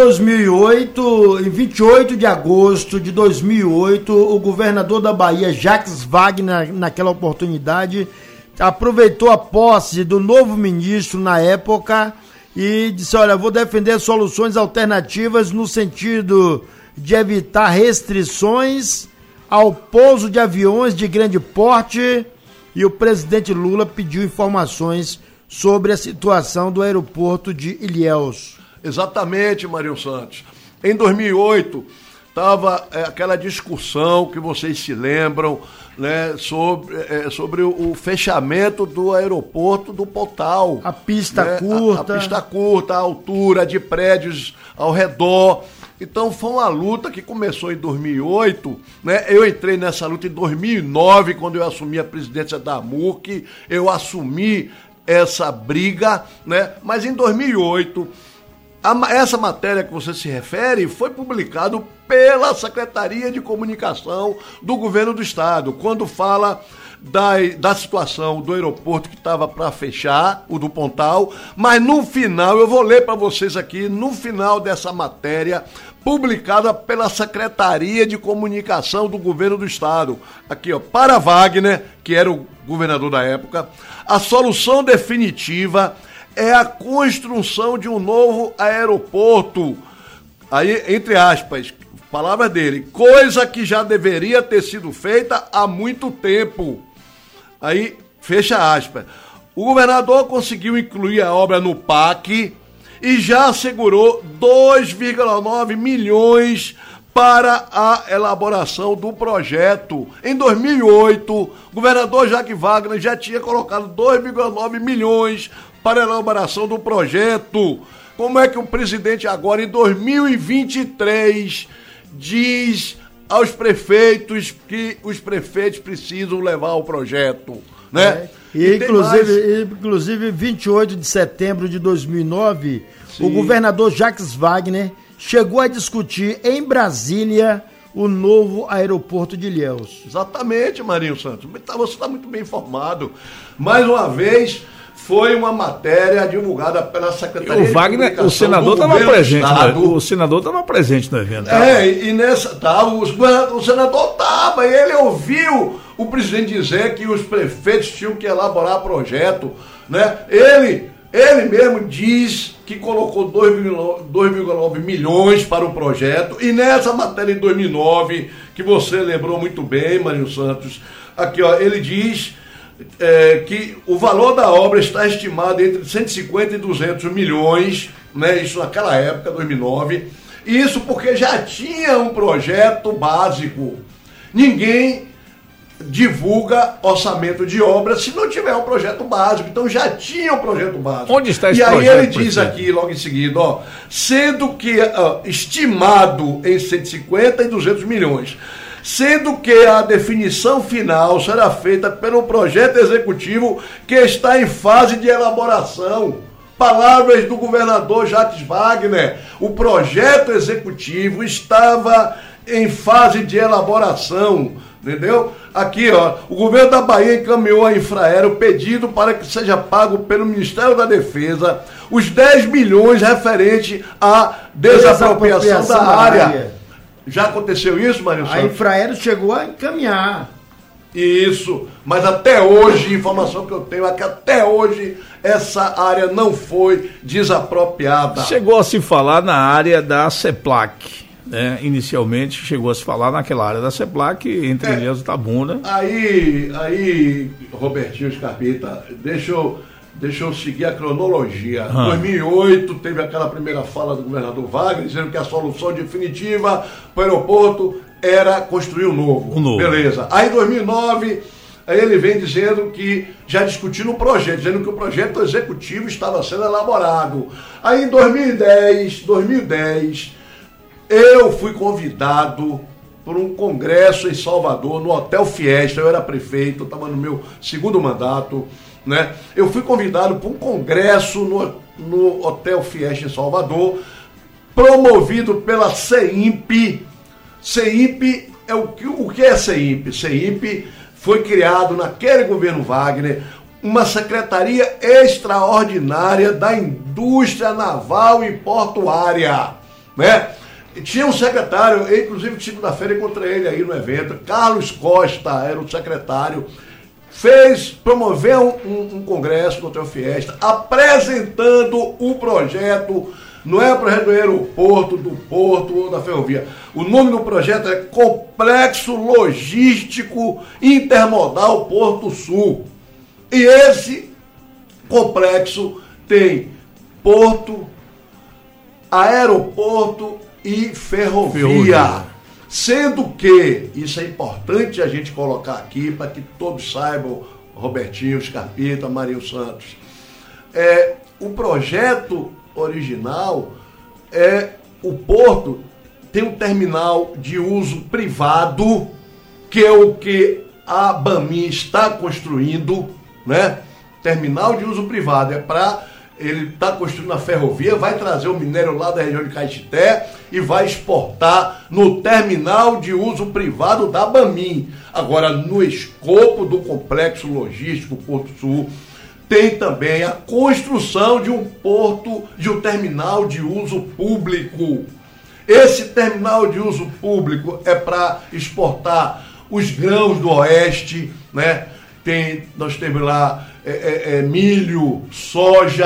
2008, em 28 de agosto de 2008, o governador da Bahia, Jacques Wagner, naquela oportunidade, aproveitou a posse do novo ministro na época e disse, olha, vou defender soluções alternativas no sentido de evitar restrições ao pouso de aviões de grande porte, e o presidente Lula pediu informações sobre a situação do aeroporto de Ilhéus. Exatamente, Marinho Santos. Em 2008, estava aquela discussão que vocês se lembram, né, sobre o fechamento do aeroporto do Pontal. A pista curta. A pista curta, a altura de prédios ao redor. Então foi uma luta que começou em 2008, né? Eu entrei nessa luta em 2009, quando eu assumi a presidência da AMURC, eu assumi essa briga, né? Mas em 2008, essa matéria que você se refere foi publicada pela Secretaria de Comunicação do Governo do Estado, quando fala da situação do aeroporto que estava para fechar, o do Pontal, mas no final, eu vou ler para vocês aqui, no final dessa matéria, publicada pela Secretaria de Comunicação do Governo do Estado, aqui ó, para Wagner, que era o governador da época, a solução definitiva é a construção de um novo aeroporto. Aí, entre aspas, palavras dele, coisa que já deveria ter sido feita há muito tempo. Aí, fecha aspas. O governador conseguiu incluir a obra no PAC e já assegurou 2,9 milhões para a elaboração do projeto. Em 2008, o governador Jacques Wagner já tinha colocado 2,9 milhões para a elaboração do projeto. Como é que o presidente agora, em 2023, diz aos prefeitos que os prefeitos precisam levar o projeto, né? E inclusive, 28 de setembro de 2009, sim, o governador Jacques Wagner chegou a discutir em Brasília o novo aeroporto de Ilhéus. Exatamente, Marinho Santos. Você está muito bem informado. Mais uma vez, foi uma matéria divulgada pela Secretaria de Comunicação. O senador estava presente. O senador estava presente no evento. E nessa. O senador estava, e ele ouviu o presidente dizer que os prefeitos tinham que elaborar projeto, né? Ele mesmo diz que colocou 2,9 milhões para o projeto, e nessa matéria em 2009, que você lembrou muito bem, Marinho Santos, aqui ó, ele diz que o valor da obra está estimado entre 150 e 200 milhões, né? Isso naquela época, 2009, isso porque já tinha um projeto básico. Ninguém divulga orçamento de obra se não tiver um projeto básico. Então já tinha um projeto básico. Onde está esse projeto? E aí ele diz prefeito? Aqui, logo em seguida, ó, sendo que estimado em 150 e 200 milhões, sendo que a definição final será feita pelo projeto executivo que está em fase de elaboração. Palavras do governador Jacques Wagner. O projeto executivo estava em fase de elaboração, entendeu? Aqui, ó, o governo da Bahia encaminhou a Infraero pedido para que seja pago pelo Ministério da Defesa os 10 milhões referente à desapropriação da área. Já aconteceu isso, Marinho Santos? A Infraero chegou a encaminhar. Isso, mas até hoje, informação que eu tenho é que até hoje essa área não foi desapropriada. Chegou a se falar na área da CEPLAC. Inicialmente chegou a se falar naquela área da CEPLAC, entre Ilhéus e Itabuna. Aí, Robertinho Scarpita, deixa eu seguir a cronologia. Em 2008 teve aquela primeira fala do governador Wagner, dizendo que a solução definitiva para o aeroporto era construir um novo. Beleza. Aí em 2009, aí ele vem dizendo que já discutiu o projeto, dizendo que o projeto executivo estava sendo elaborado. Aí em 2010, eu fui convidado por um congresso em Salvador, no Hotel Fiesta. Eu era prefeito, estava no meu segundo mandato, né? Eu fui convidado para um congresso no Hotel Fiesta em Salvador, promovido pela CEIMP. CEIMP é o que é CEIMP? CEIMP foi criado naquele governo Wagner uma secretaria extraordinária da indústria naval e portuária, né? Tinha um secretário, inclusive segunda-feira encontrei ele aí no evento, Carlos Costa era o secretário, promoveu um congresso no Hotel Fiesta, apresentando o projeto. Não é o projeto do aeroporto, do porto ou da ferrovia. O nome do projeto é Complexo Logístico Intermodal Porto Sul. E esse complexo tem porto, aeroporto e ferrovia. Sendo que, isso é importante a gente colocar aqui para que todos saibam, Robertinho, Scarpita, Marinho Santos, o projeto original o porto tem um terminal de uso privado, que é o que a Bamin está construindo, né? Terminal de uso privado ele está construindo a ferrovia, vai trazer o minério lá da região de Caetité e vai exportar no terminal de uso privado da Bamin. Agora, no escopo do complexo logístico Porto Sul, tem também a construção de um terminal de uso público. Esse terminal de uso público é para exportar os grãos do Oeste, né? Nós temos lá milho, soja,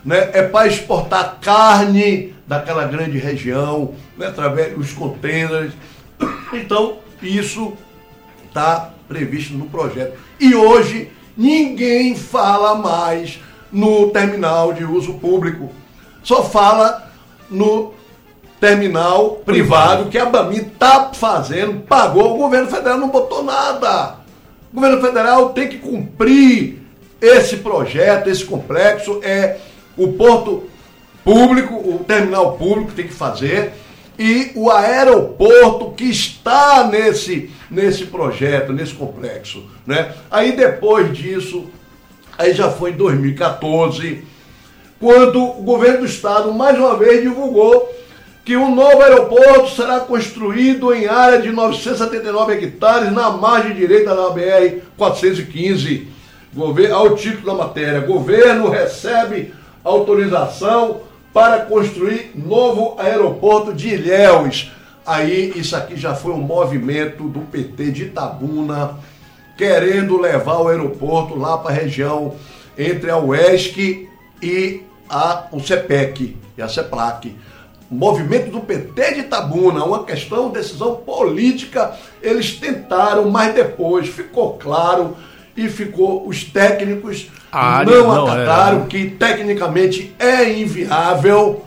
né? É para exportar carne daquela grande região, né? Através dos contêineres. Então, isso está previsto no projeto. E hoje, ninguém fala mais no terminal de uso público. Só fala no terminal privado que a Bamin está fazendo, pagou, o governo federal não botou nada. O governo federal tem que cumprir esse projeto, esse complexo, é o porto público, o terminal público tem que fazer, e o aeroporto que está nesse projeto, nesse complexo, né? Aí depois disso, aí já foi em 2014, quando o governo do estado mais uma vez divulgou que um novo aeroporto será construído em área de 979 hectares na margem direita da BR-415. Ao título da matéria, governo recebe autorização para construir novo aeroporto de Ilhéus. Aí, isso aqui já foi um movimento do PT de Itabuna, querendo levar o aeroporto lá para a região entre a UESC e o CEPEC e a CEPLAC. Movimento do PT de Itabuna, uma questão, decisão política, eles tentaram, mas depois ficou claro e os técnicos não acataram, que tecnicamente é inviável.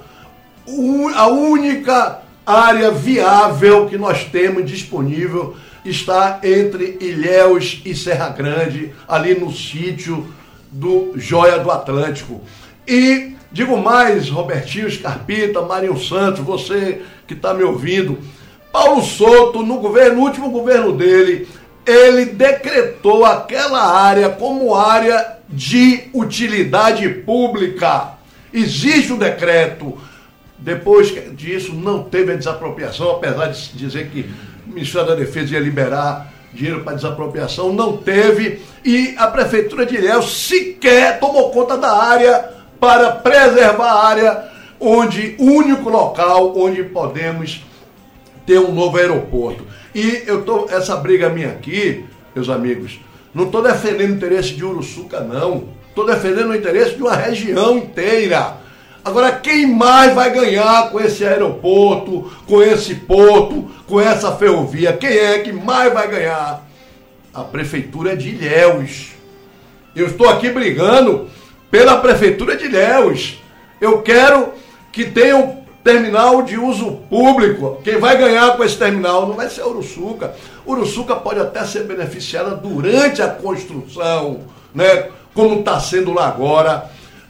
A única área viável que nós temos disponível está entre Ilhéus e Serra Grande, ali no sítio do Joia do Atlântico. E digo mais, Robertinho Scarpita, Marinho Santos, você que está me ouvindo, Paulo Souto, no último governo dele, ele decretou aquela área como área de utilidade pública. Existe um decreto. Depois disso, não teve a desapropriação, apesar de dizer que o Ministério da Defesa ia liberar dinheiro para desapropriação, não teve. E a Prefeitura de Ilhéus sequer tomou conta da área para preservar a área o único local onde podemos ter um novo aeroporto. E essa briga minha aqui, meus amigos, não estou defendendo o interesse de Uruçuca, não. Estou defendendo o interesse de uma região inteira. Agora, quem mais vai ganhar com esse aeroporto, com esse porto, com essa ferrovia? Quem é que mais vai ganhar? A Prefeitura de Ilhéus. Eu estou aqui brigando pela Prefeitura de Ilhéus. Eu quero que tenha um terminal de uso público. Quem vai ganhar com esse terminal não vai ser a Uruçuca. Uruçuca pode até ser beneficiada durante a construção, né? Como está sendo lá agora.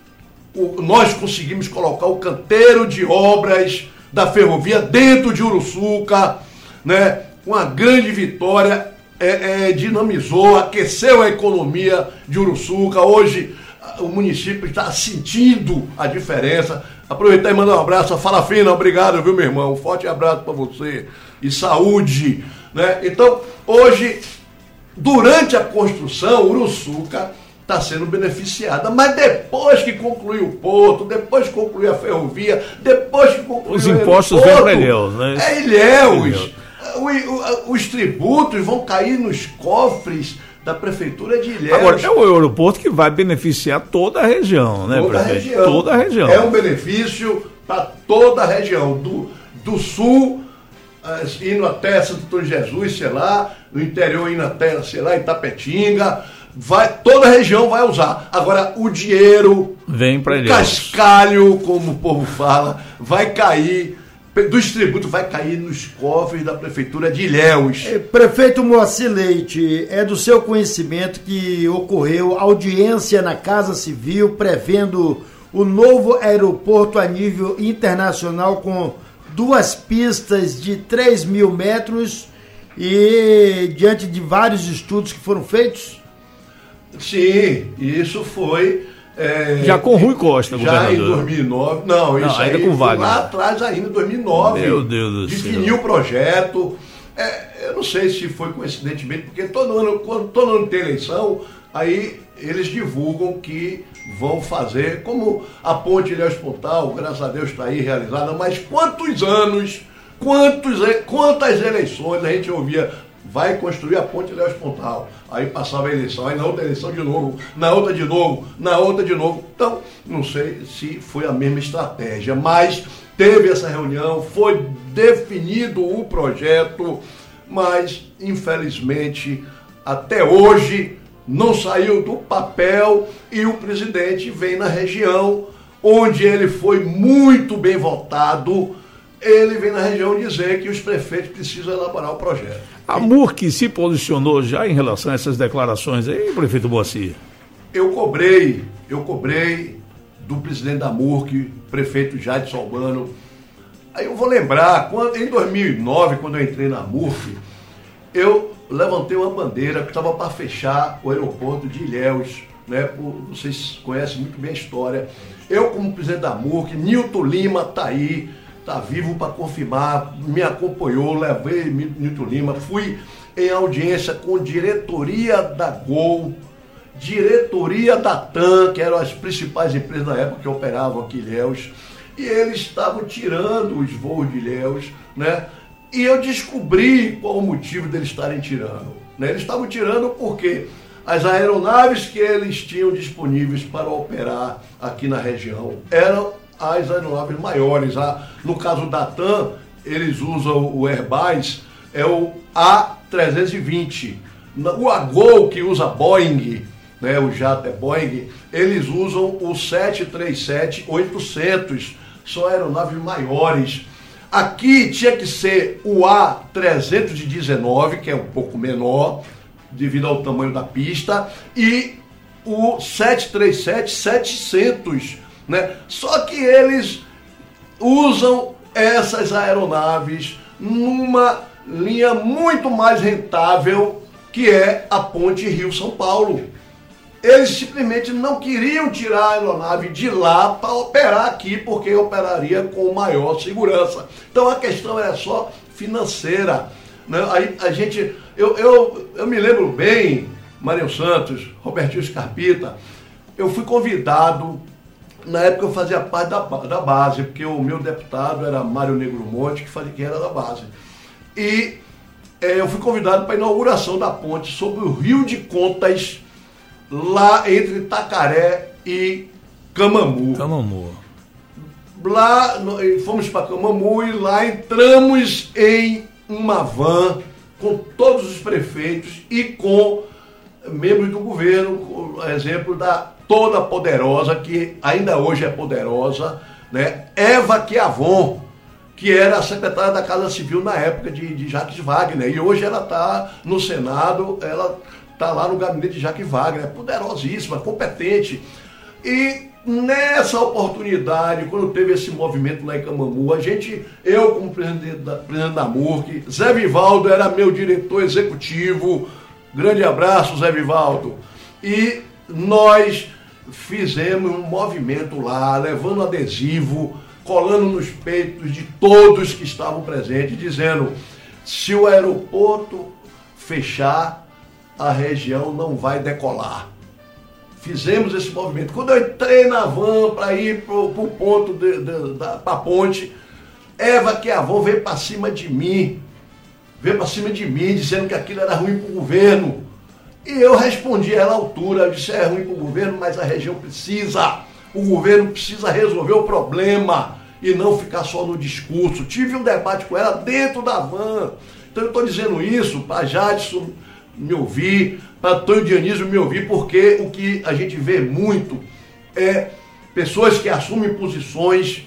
Nós conseguimos colocar o canteiro de obras da ferrovia dentro de Uruçuca, né? Uma grande vitória, dinamizou, aqueceu a economia de Uruçuca. Hoje o município está sentindo a diferença. Aproveitar e mandar um abraço a Fala Fina, obrigado, viu, meu irmão? Um forte abraço para você e saúde, né? Então, hoje, durante a construção, Uruçuca está sendo beneficiada, mas depois que concluir o porto, depois que concluir a ferrovia, depois que concluir os impostos vêm para Ilhéus, né? É Ilhéus. Os tributos vão cair nos cofres da Prefeitura de Ilhéus. Agora, é o aeroporto que vai beneficiar toda a região, né, prefeito? Toda a região. É um benefício para toda a região, do sul, indo até Santo Antônio de Jesus, sei lá, no interior indo até, sei lá, Itapetinga, toda a região vai usar. Agora, o dinheiro, vem para o cascalho, como o povo fala, vai cair, dos tributos vai cair nos cofres da Prefeitura de Ilhéus. Prefeito Moacir Leite, é do seu conhecimento que ocorreu audiência na Casa Civil prevendo o novo aeroporto a nível internacional com 2 pistas de 3.000 metros e diante de vários estudos que foram feitos? Sim, isso foi... já com Rui Costa, já em 2009, não, isso ainda aí com Wagner. Lá atrás ainda, em 2009. Meu Deus do céu. Definiu o projeto. Eu não sei se foi coincidentemente, porque todo ano tem eleição, aí eles divulgam que vão fazer, como a ponte Ilhéus Pontal, graças a Deus está aí realizada, mas quantos anos, quantas eleições a gente ouvia vai construir a ponte Ilhéus Pontal. Aí passava a eleição, aí na outra eleição de novo, na outra de novo, na outra de novo. Então, não sei se foi a mesma estratégia, mas teve essa reunião, foi definido o projeto, mas infelizmente até hoje não saiu do papel e o presidente vem na região onde ele foi muito bem votado, ele vem na região dizer que os prefeitos precisam elaborar o projeto. A MURC se posicionou já em relação a essas declarações aí, prefeito Moacir? Eu cobrei do presidente da MURC, prefeito Jadson Albano. Aí eu vou lembrar, em 2009, quando eu entrei na MURC, eu levantei uma bandeira que estava para fechar o aeroporto de Ilhéus, né? Vocês conhecem muito bem a história. Eu, como presidente da MURC, Nilton Lima está aí, está vivo para confirmar, me acompanhou, levei Nilton Lima, fui em audiência com diretoria da Gol, diretoria da TAM, que eram as principais empresas na época que operavam aqui em Ilhéus, e eles estavam tirando os voos de Ilhéus, né? E eu descobri qual o motivo deles estarem tirando, né? Eles estavam tirando porque as aeronaves que eles tinham disponíveis para operar aqui na região eram as aeronaves maiores. No caso da TAM, eles usam o Airbus, é o A320. O Gol, que usa Boeing, né, o jato é Boeing, eles usam o 737-800, são aeronaves maiores. Aqui tinha que ser o A319, que é um pouco menor, devido ao tamanho da pista, e o 737-700, né? Só que eles usam essas aeronaves numa linha muito mais rentável, que é a ponte Rio-São Paulo. Eles simplesmente não queriam tirar a aeronave de lá para operar aqui, porque operaria com maior segurança. Então a questão era só financeira, né? Aí a gente, eu me lembro bem, Marinho Santos, Robertinho Scarpita, eu fui convidado, na época eu fazia parte da base, porque o meu deputado era Mário Negro Monte, que era da base. E eu fui convidado para a inauguração da ponte sobre o Rio de Contas, lá entre Itacaré e Camamu. Lá, fomos para Camamu e lá entramos em uma van com todos os prefeitos e com membros do governo, por exemplo, da toda poderosa, que ainda hoje é poderosa, né? Eva Chiavon, que era a secretária da Casa Civil na época de Jacques Wagner, e hoje ela está no Senado, ela está lá no gabinete de Jacques Wagner, é poderosíssima, competente. E nessa oportunidade, quando teve esse movimento lá em Camamu, eu como presidente da MURC, Zé Vivaldo era meu diretor executivo, grande abraço, Zé Vivaldo, e nós fizemos um movimento lá, levando adesivo, colando nos peitos de todos que estavam presentes, dizendo: se o aeroporto fechar, a região não vai decolar. Fizemos esse movimento. Quando eu entrei na van para ir para o ponto para a ponte, Eva Chiavon veio para cima de mim, dizendo que aquilo era ruim para o governo. E eu respondi a ela à altura, eu disse: é ruim para o governo, mas a região precisa. O governo precisa resolver o problema e não ficar só no discurso. Tive um debate com ela dentro da van. Então eu estou dizendo isso para Jadson me ouvir, para Antônio Dionísio me ouvir, porque o que a gente vê muito é pessoas que assumem posições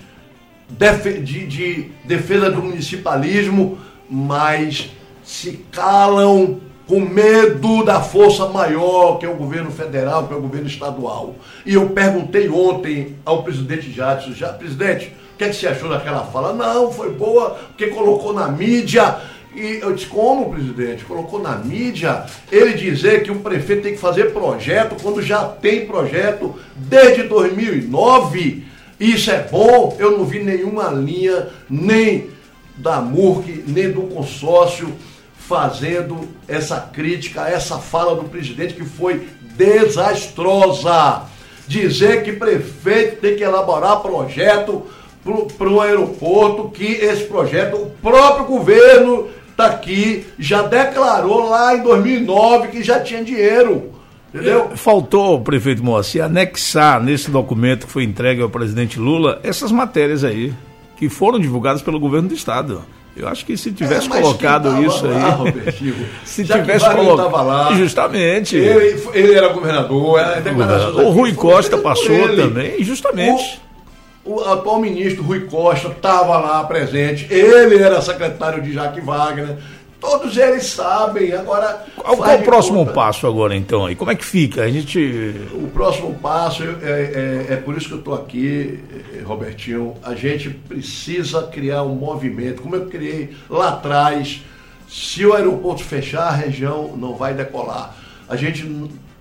de defesa do municipalismo, mas se calam com medo da força maior, que é o governo federal, que é o governo estadual. E eu perguntei ontem ao presidente Jadson: presidente, o que é que você achou daquela fala? Não, foi boa, porque colocou na mídia. E eu disse: como, presidente? Colocou na mídia ele dizer que o prefeito tem que fazer projeto quando já tem projeto desde 2009. Isso é bom? Eu não vi nenhuma linha, nem da MURC, nem do consórcio, fazendo essa crítica a essa fala do presidente, que foi desastrosa. Dizer que prefeito tem que elaborar projeto para um aeroporto, que esse projeto o próprio governo está aqui, já declarou lá em 2009 que já tinha dinheiro. Entendeu? Faltou, prefeito Moacir, anexar nesse documento que foi entregue ao presidente Lula essas matérias aí, que foram divulgadas pelo governo do estado. Eu acho que se tivesse colocado isso lá, aí. Se tivesse colocado. Justamente. Ele era governador, o Rui Costa passou também, justamente. O atual ministro Rui Costa estava lá presente, ele era secretário de Jacques Wagner. Todos eles sabem. Agora, qual é o próximo passo agora, então? E como é que fica? O próximo passo, é por isso que eu estou aqui, Robertinho, a gente precisa criar um movimento, como eu criei lá atrás. Se o aeroporto fechar, a região não vai decolar. A gente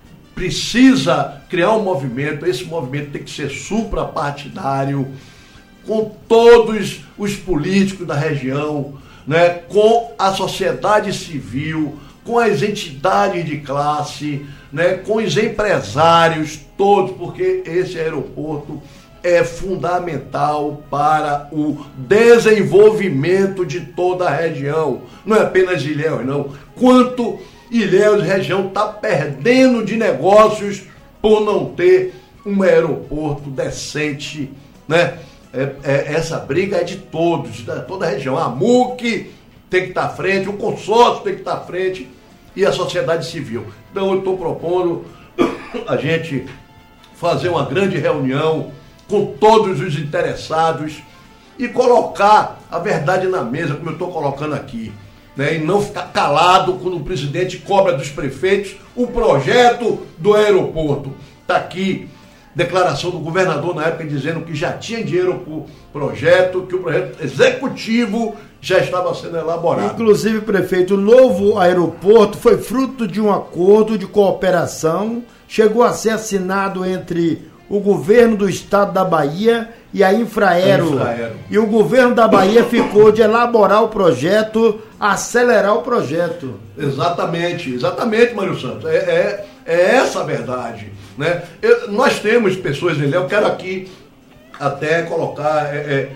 precisa criar um movimento, esse movimento tem que ser suprapartidário, com todos os políticos da região, né, com a sociedade civil, com as entidades de classe, né, com os empresários todos, porque esse aeroporto é fundamental para o desenvolvimento de toda a região. Não é apenas Ilhéus, não. Quanto Ilhéus e região está perdendo de negócios por não ter um aeroporto decente, né? Essa briga é de todos, de toda a região. A MUC tem que estar à frente, o consórcio tem que estar à frente e a sociedade civil. Então eu estou propondo a gente fazer uma grande reunião com todos os interessados e colocar a verdade na mesa, como eu estou colocando aqui, né? E não ficar calado quando o presidente cobra dos prefeitos o projeto do aeroporto. Está aqui declaração do governador na época dizendo que já tinha dinheiro para o projeto, que o projeto executivo já estava sendo elaborado. Inclusive, prefeito, o novo aeroporto foi fruto de um acordo de cooperação, chegou a ser assinado entre o governo do estado da Bahia e a Infraero. E o governo da Bahia ficou de elaborar o projeto, acelerar o projeto. Exatamente, Mário Santos. É essa a verdade, né? Nós temos pessoas nele, eu quero aqui até colocar,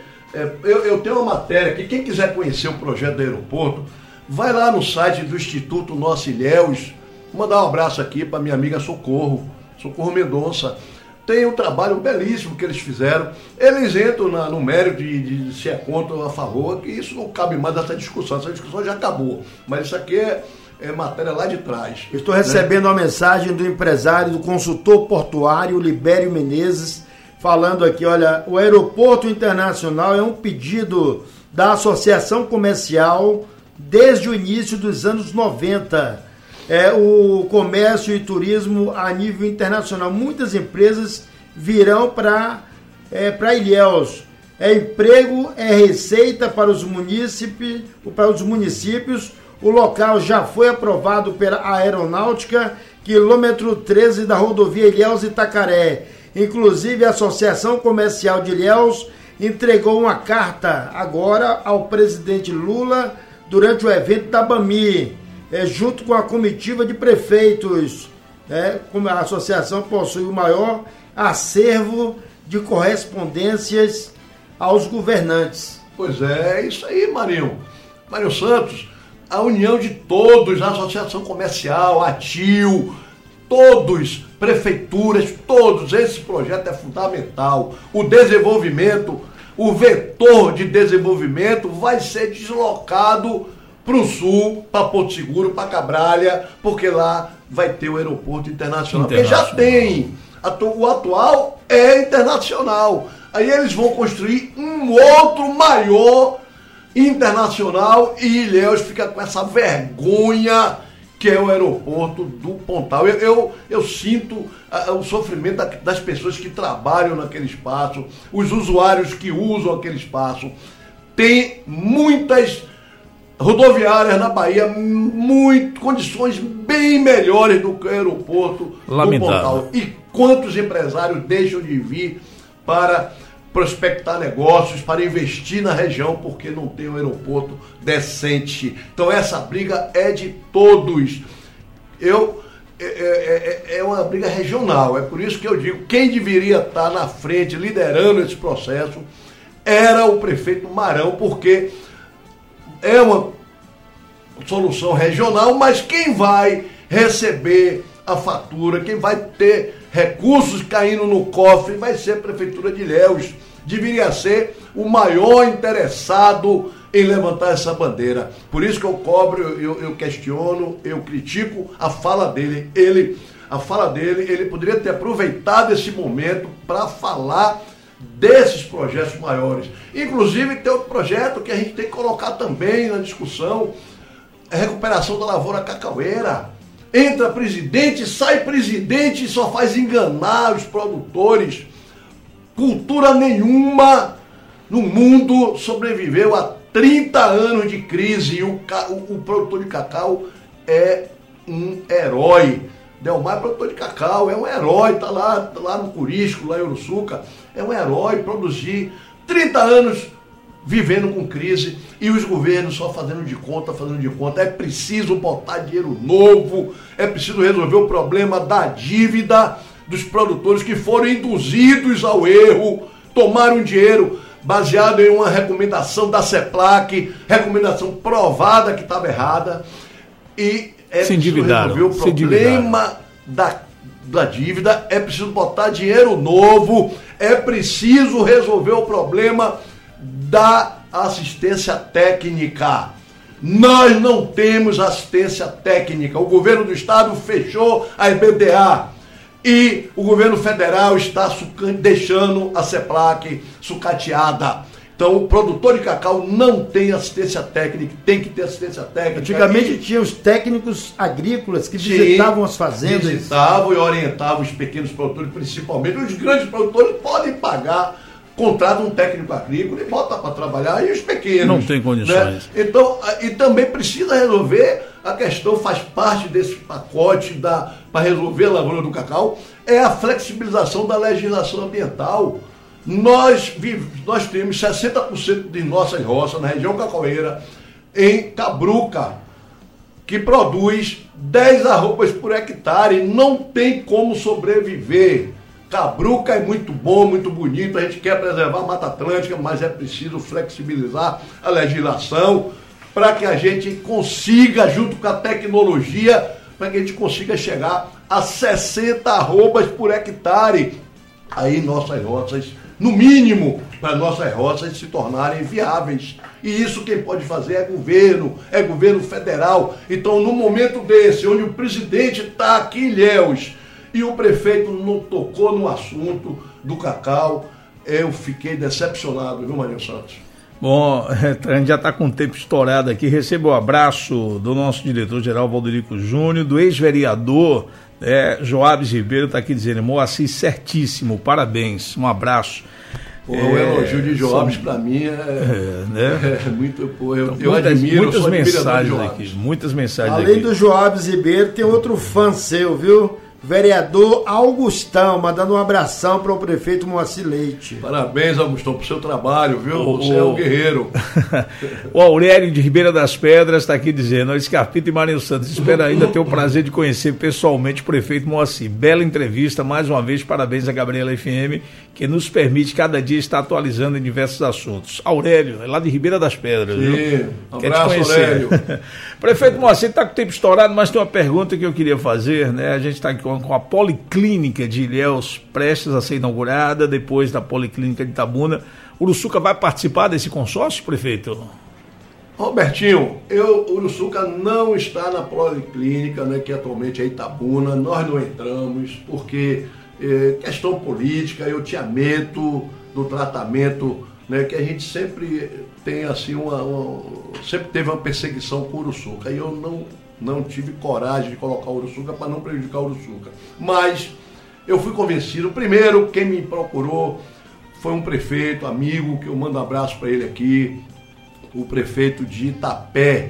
eu tenho uma matéria aqui, quem quiser conhecer o projeto do aeroporto, vai lá no site do Instituto Nosso Ilhéus, mandar um abraço aqui para minha amiga Socorro Mendonça. Tem um trabalho belíssimo que eles fizeram. Eles entram no mérito de se é contra ou a favor, que isso não cabe mais dessa discussão. Essa discussão já acabou. Mas isso aqui é matéria lá de trás. Estou recebendo uma mensagem do empresário, do consultor portuário, Libério Menezes, falando aqui, olha, o aeroporto internacional é um pedido da Associação Comercial desde o início dos anos 90. O comércio e turismo a nível internacional. Muitas empresas virão para Ilhéus. É emprego, é receita para os munícipes. O local já foi aprovado pela Aeronáutica, quilômetro 13 da rodovia Ilhéus-Itacaré. Inclusive, a Associação Comercial de Ilhéus entregou uma carta agora ao presidente Lula durante o evento da BAMI. Junto com a comitiva de prefeitos, como a associação possui o maior acervo de correspondências aos governantes. Pois é isso aí, Mário Santos, a união de todos, a associação comercial, a TIL, todos, prefeituras, todos, esse projeto é fundamental. O desenvolvimento, o vetor de desenvolvimento vai ser deslocado para o sul, para Porto Seguro, para Cabralha, porque lá vai ter o aeroporto internacional. Porque já tem. O atual é internacional. Aí eles vão construir um outro maior internacional e Ilhéus fica com essa vergonha que é o aeroporto do Pontal. Eu sinto o sofrimento das pessoas que trabalham naquele espaço, os usuários que usam aquele espaço. Tem muitas rodoviárias na Bahia, condições bem melhores do que o aeroporto do Pontal. E quantos empresários deixam de vir para prospectar negócios, para investir na região, porque não tem um aeroporto decente. Então essa briga é de todos. É uma briga regional, é por isso que eu digo, quem deveria estar na frente, liderando esse processo, era o prefeito Marão, porque é uma solução regional, mas quem vai receber a fatura, quem vai ter recursos caindo no cofre vai ser a Prefeitura de Ilhéus. Deveria ser o maior interessado em levantar essa bandeira. Por isso que eu cobro, eu questiono, eu critico a fala dele. Ele poderia ter aproveitado esse momento para falar desses projetos maiores. Inclusive tem outro projeto que a gente tem que colocar também na discussão, a recuperação da lavoura cacaueira. Entra presidente, sai presidente e só faz enganar os produtores. Cultura nenhuma no mundo sobreviveu a 30 anos de crise e o produtor de cacau é um herói. Delmar é produtor de cacau, é um herói, está lá no Curisco, lá em Uruçuca, é um herói produzir 30 anos vivendo com crise e os governos só fazendo de conta. É preciso botar dinheiro novo, é preciso resolver o problema da dívida dos produtores que foram induzidos ao erro, tomaram dinheiro baseado em uma recomendação da CEPLAC, recomendação provada que estava errada, e é preciso resolver o problema da dívida, é preciso botar dinheiro novo, é preciso resolver o problema da assistência técnica. Nós não temos assistência técnica. O governo do estado fechou a EBDA e o governo federal está deixando a CEPLAC sucateada. Então, o produtor de cacau não tem assistência técnica, tem que ter assistência técnica. Antigamente tinha os técnicos agrícolas que visitavam as fazendas. Visitavam e orientavam os pequenos produtores, principalmente. Os grandes produtores podem pagar, contratam um técnico agrícola e bota para trabalhar, e os pequenos. Não tem condições. Né? Então, e também precisa resolver a questão, faz parte desse pacote para resolver a lavoura do cacau, é a flexibilização da legislação ambiental. Nós temos 60% de nossas roças na região cacaueira em Cabruca, que produz 10 arrobas por hectare, não tem como sobreviver. Cabruca é muito bom, muito bonito, a gente quer preservar a Mata Atlântica, mas é preciso flexibilizar a legislação para que a gente consiga, junto com a tecnologia, para que a gente consiga chegar a 60 arrobas por hectare. Aí nossas roças, no mínimo, para nossas roças se tornarem viáveis. E isso quem pode fazer é governo federal. Então, no momento desse, onde o presidente está aqui em Ilhéus e o prefeito não tocou no assunto do cacau, eu fiquei decepcionado, viu, Marinho Santos? Bom, a gente já está com o tempo estourado aqui. Recebo o abraço do nosso diretor-geral, Valderico Júnior, do ex-vereador Joabes Ribeiro, está aqui dizendo: Moacir, certíssimo, parabéns, um abraço. O elogio de Joabes para mim é muito. Eu admiro, muitas mensagens aqui, muitas mensagens. Além aqui do Joabes Ribeiro, tem outro fã seu, viu? Vereador Augustão, mandando um abração para o prefeito Moacir Leite. Parabéns, Augustão, pro seu trabalho, viu? Você é um guerreiro. O Aurélio de Ribeira das Pedras está aqui dizendo: Scarpita e Marinho Santos, espero ainda ter o prazer de conhecer pessoalmente o prefeito Moacir. Bela entrevista, mais uma vez, parabéns à Gabriela FM, que nos permite cada dia estar atualizando em diversos assuntos. Aurélio, é lá de Ribeira das Pedras, sim, viu? Um abraço, Aurélio. Prefeito Moacir, está com o tempo estourado, mas tem uma pergunta que eu queria fazer, né? A gente está aqui com a Policlínica de Ilhéus prestes a ser inaugurada, depois da Policlínica de Itabuna. Uruçuca vai participar desse consórcio, prefeito? Robertinho, Uruçuca não está na Policlínica, né, que atualmente é Itabuna. Nós não entramos porque questão política, eu tinha medo do tratamento, né, que a gente sempre tem assim sempre teve uma perseguição com Uruçuca, e eu não tive coragem de colocar o Uruçuca para não prejudicar o Uruçuca. Mas eu fui convencido. Primeiro, quem me procurou foi um prefeito, amigo, que eu mando um abraço para ele aqui, o prefeito de Itapé.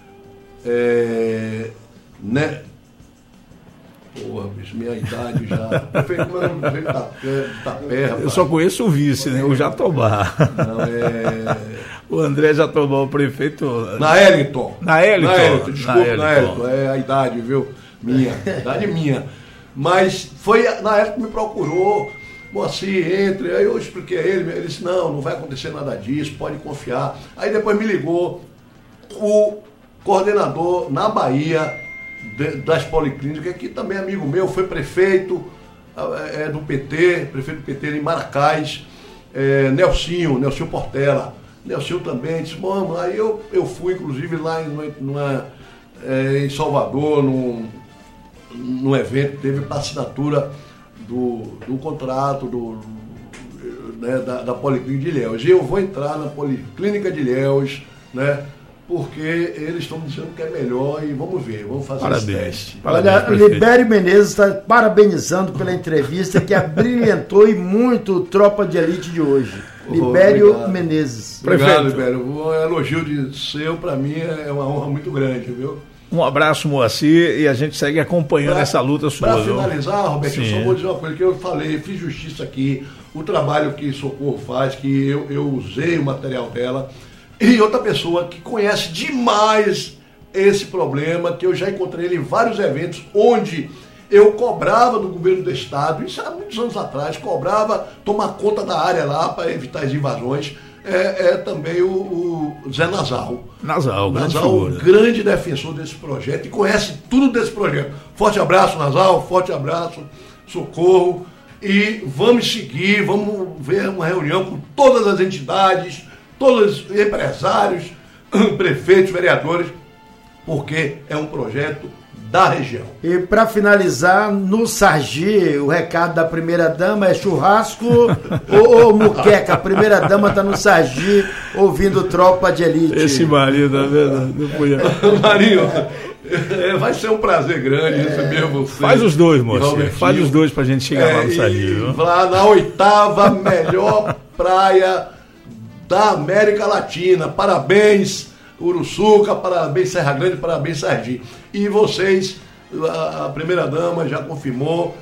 Né? Porra, bicho, minha idade já. Prefeito de Itapé, rapaz. Eu só conheço o vice, né? O Jatobá. Não, o André Jatobá, o prefeito. Naeliton, desculpa, Naeliton. É a idade, viu? Idade minha. Mas foi na época que me procurou, Moacir, entre. Aí eu expliquei a ele disse: não vai acontecer nada disso, pode confiar. Aí depois me ligou o coordenador na Bahia das policlínicas, que também é amigo meu, foi prefeito do PT, prefeito do PT em Maracás, Nelsinho Portela. Nelsinho também disse, vamos, aí eu fui inclusive lá em Salvador, num evento que teve para assinatura do contrato da Policlínica de Ilhéus. E eu vou entrar na Policlínica de Ilhéus, né? Porque eles estão dizendo que é melhor e vamos ver, vamos fazer esse teste. Olha, Libério Menezes está parabenizando pela entrevista que abrilhantou e muito o Tropa de Elite de hoje. Libério Menezes. Obrigado, Libério. Um elogio de seu, para mim, é uma honra muito grande, viu? Um abraço, Moacir, e a gente segue acompanhando essa luta sua. Para finalizar, Roberto, eu só vou dizer uma coisa que eu falei, fiz justiça aqui, o trabalho que Socorro faz, que eu usei o material dela, e outra pessoa que conhece demais esse problema, que eu já encontrei ele em vários eventos, onde eu cobrava do governo do estado, isso há muitos anos atrás, cobrava tomar conta da área lá para evitar as invasões, também o Zé Nasal. Nasal, grande defensor desse projeto e conhece tudo desse projeto. Forte abraço, Nasal, forte abraço, Socorro, e vamos seguir, vamos ver uma reunião com todas as entidades, todos os empresários, prefeitos, vereadores, porque é um projeto da região. E para finalizar, no Sargi, o recado da primeira-dama é churrasco ou muqueca? A primeira-dama está no Sargi ouvindo Tropa de Elite. Esse marido, tá vendo? Marinho, vai ser um prazer grande receber você. Faz os dois, moço. Faz os dois pra gente chegar lá no Sargi. Lá na 8ª melhor praia da América Latina. Parabéns, Uruçuca, parabéns, Serra Grande, parabéns, Sargi. E vocês, a primeira-dama já confirmou,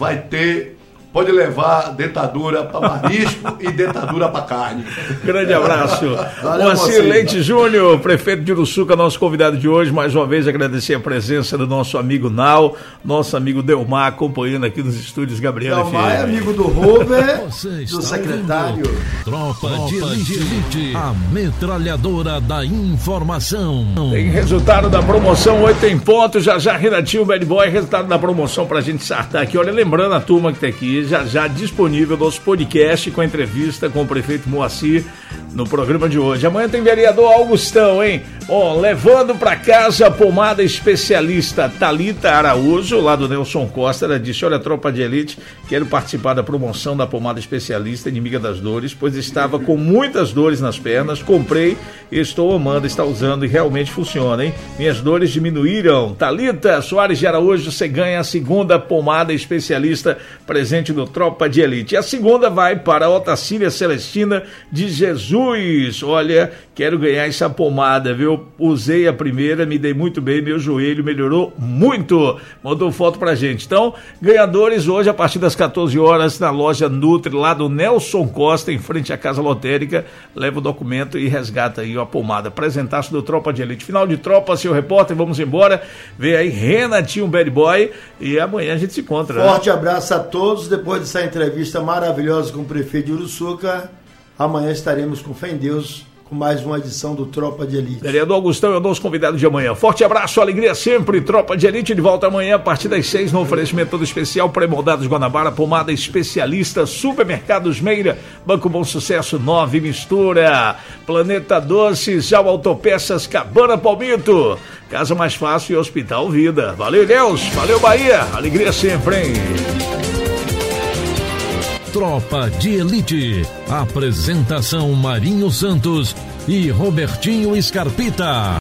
pode levar dentadura para marisco e dentadura para carne. Grande abraço. Moacir Leite Júnior, prefeito de Uruçuca, nosso convidado de hoje. Mais uma vez agradecer a presença do nosso amigo Nau, nosso amigo Delmar, acompanhando aqui nos estúdios Gabriela FM. Delmar é amigo do Robert, do secretário. Tropa de Elite, a metralhadora da informação. Tem resultado da promoção 8 em ponto, já Renatinho Bad Boy, resultado da promoção pra gente sartar aqui. Olha, lembrando a turma que tá aqui, já disponível nosso podcast com a entrevista com o prefeito Moacir no programa de hoje. Amanhã tem vereador Augustão, hein? Bom, levando para casa a pomada especialista Thalita Araújo, lá do Nelson Costa. Ela disse, olha, Tropa de Elite, quero participar da promoção da pomada especialista inimiga das dores, pois estava com muitas dores nas pernas, comprei e estou amando, está usando e realmente funciona, hein? Minhas dores diminuíram. Thalita Soares de Araújo, você ganha a segunda pomada especialista presente no Tropa de Elite. E a segunda vai para a Otacília Celestina de Jesus. Olha, quero ganhar essa pomada, viu? Usei a primeira, me dei muito bem, meu joelho melhorou muito. Mandou foto pra gente. Então, ganhadores hoje a partir das 14 horas na loja Nutri, lá do Nelson Costa, em frente à Casa Lotérica. Leva o documento e resgata aí a pomada. Apresentaço do Tropa de Elite. Final de Tropa, seu repórter, vamos embora. Vem aí Renatinho Bad Boy e amanhã a gente se encontra. Forte abraço a todos. Depois dessa entrevista maravilhosa com o prefeito de Uruçuca, amanhã estaremos com fé em Deus com mais uma edição do Tropa de Elite. Vereador Augustão é o nosso convidado de amanhã. Forte abraço, alegria sempre. Tropa de Elite de volta amanhã a partir das 6 no oferecimento todo especial Pré-moldados Guanabara, pomada especialista, Supermercados Meira, Banco Bom Sucesso, 9 Mistura, Planeta Doces, Já Autopeças, Cabana Palmito, Casa Mais Fácil e Hospital Vida. Valeu, Deus, valeu, Bahia, alegria sempre, hein? Tropa de Elite. Apresentação Marinho Santos e Robertinho Scarpita.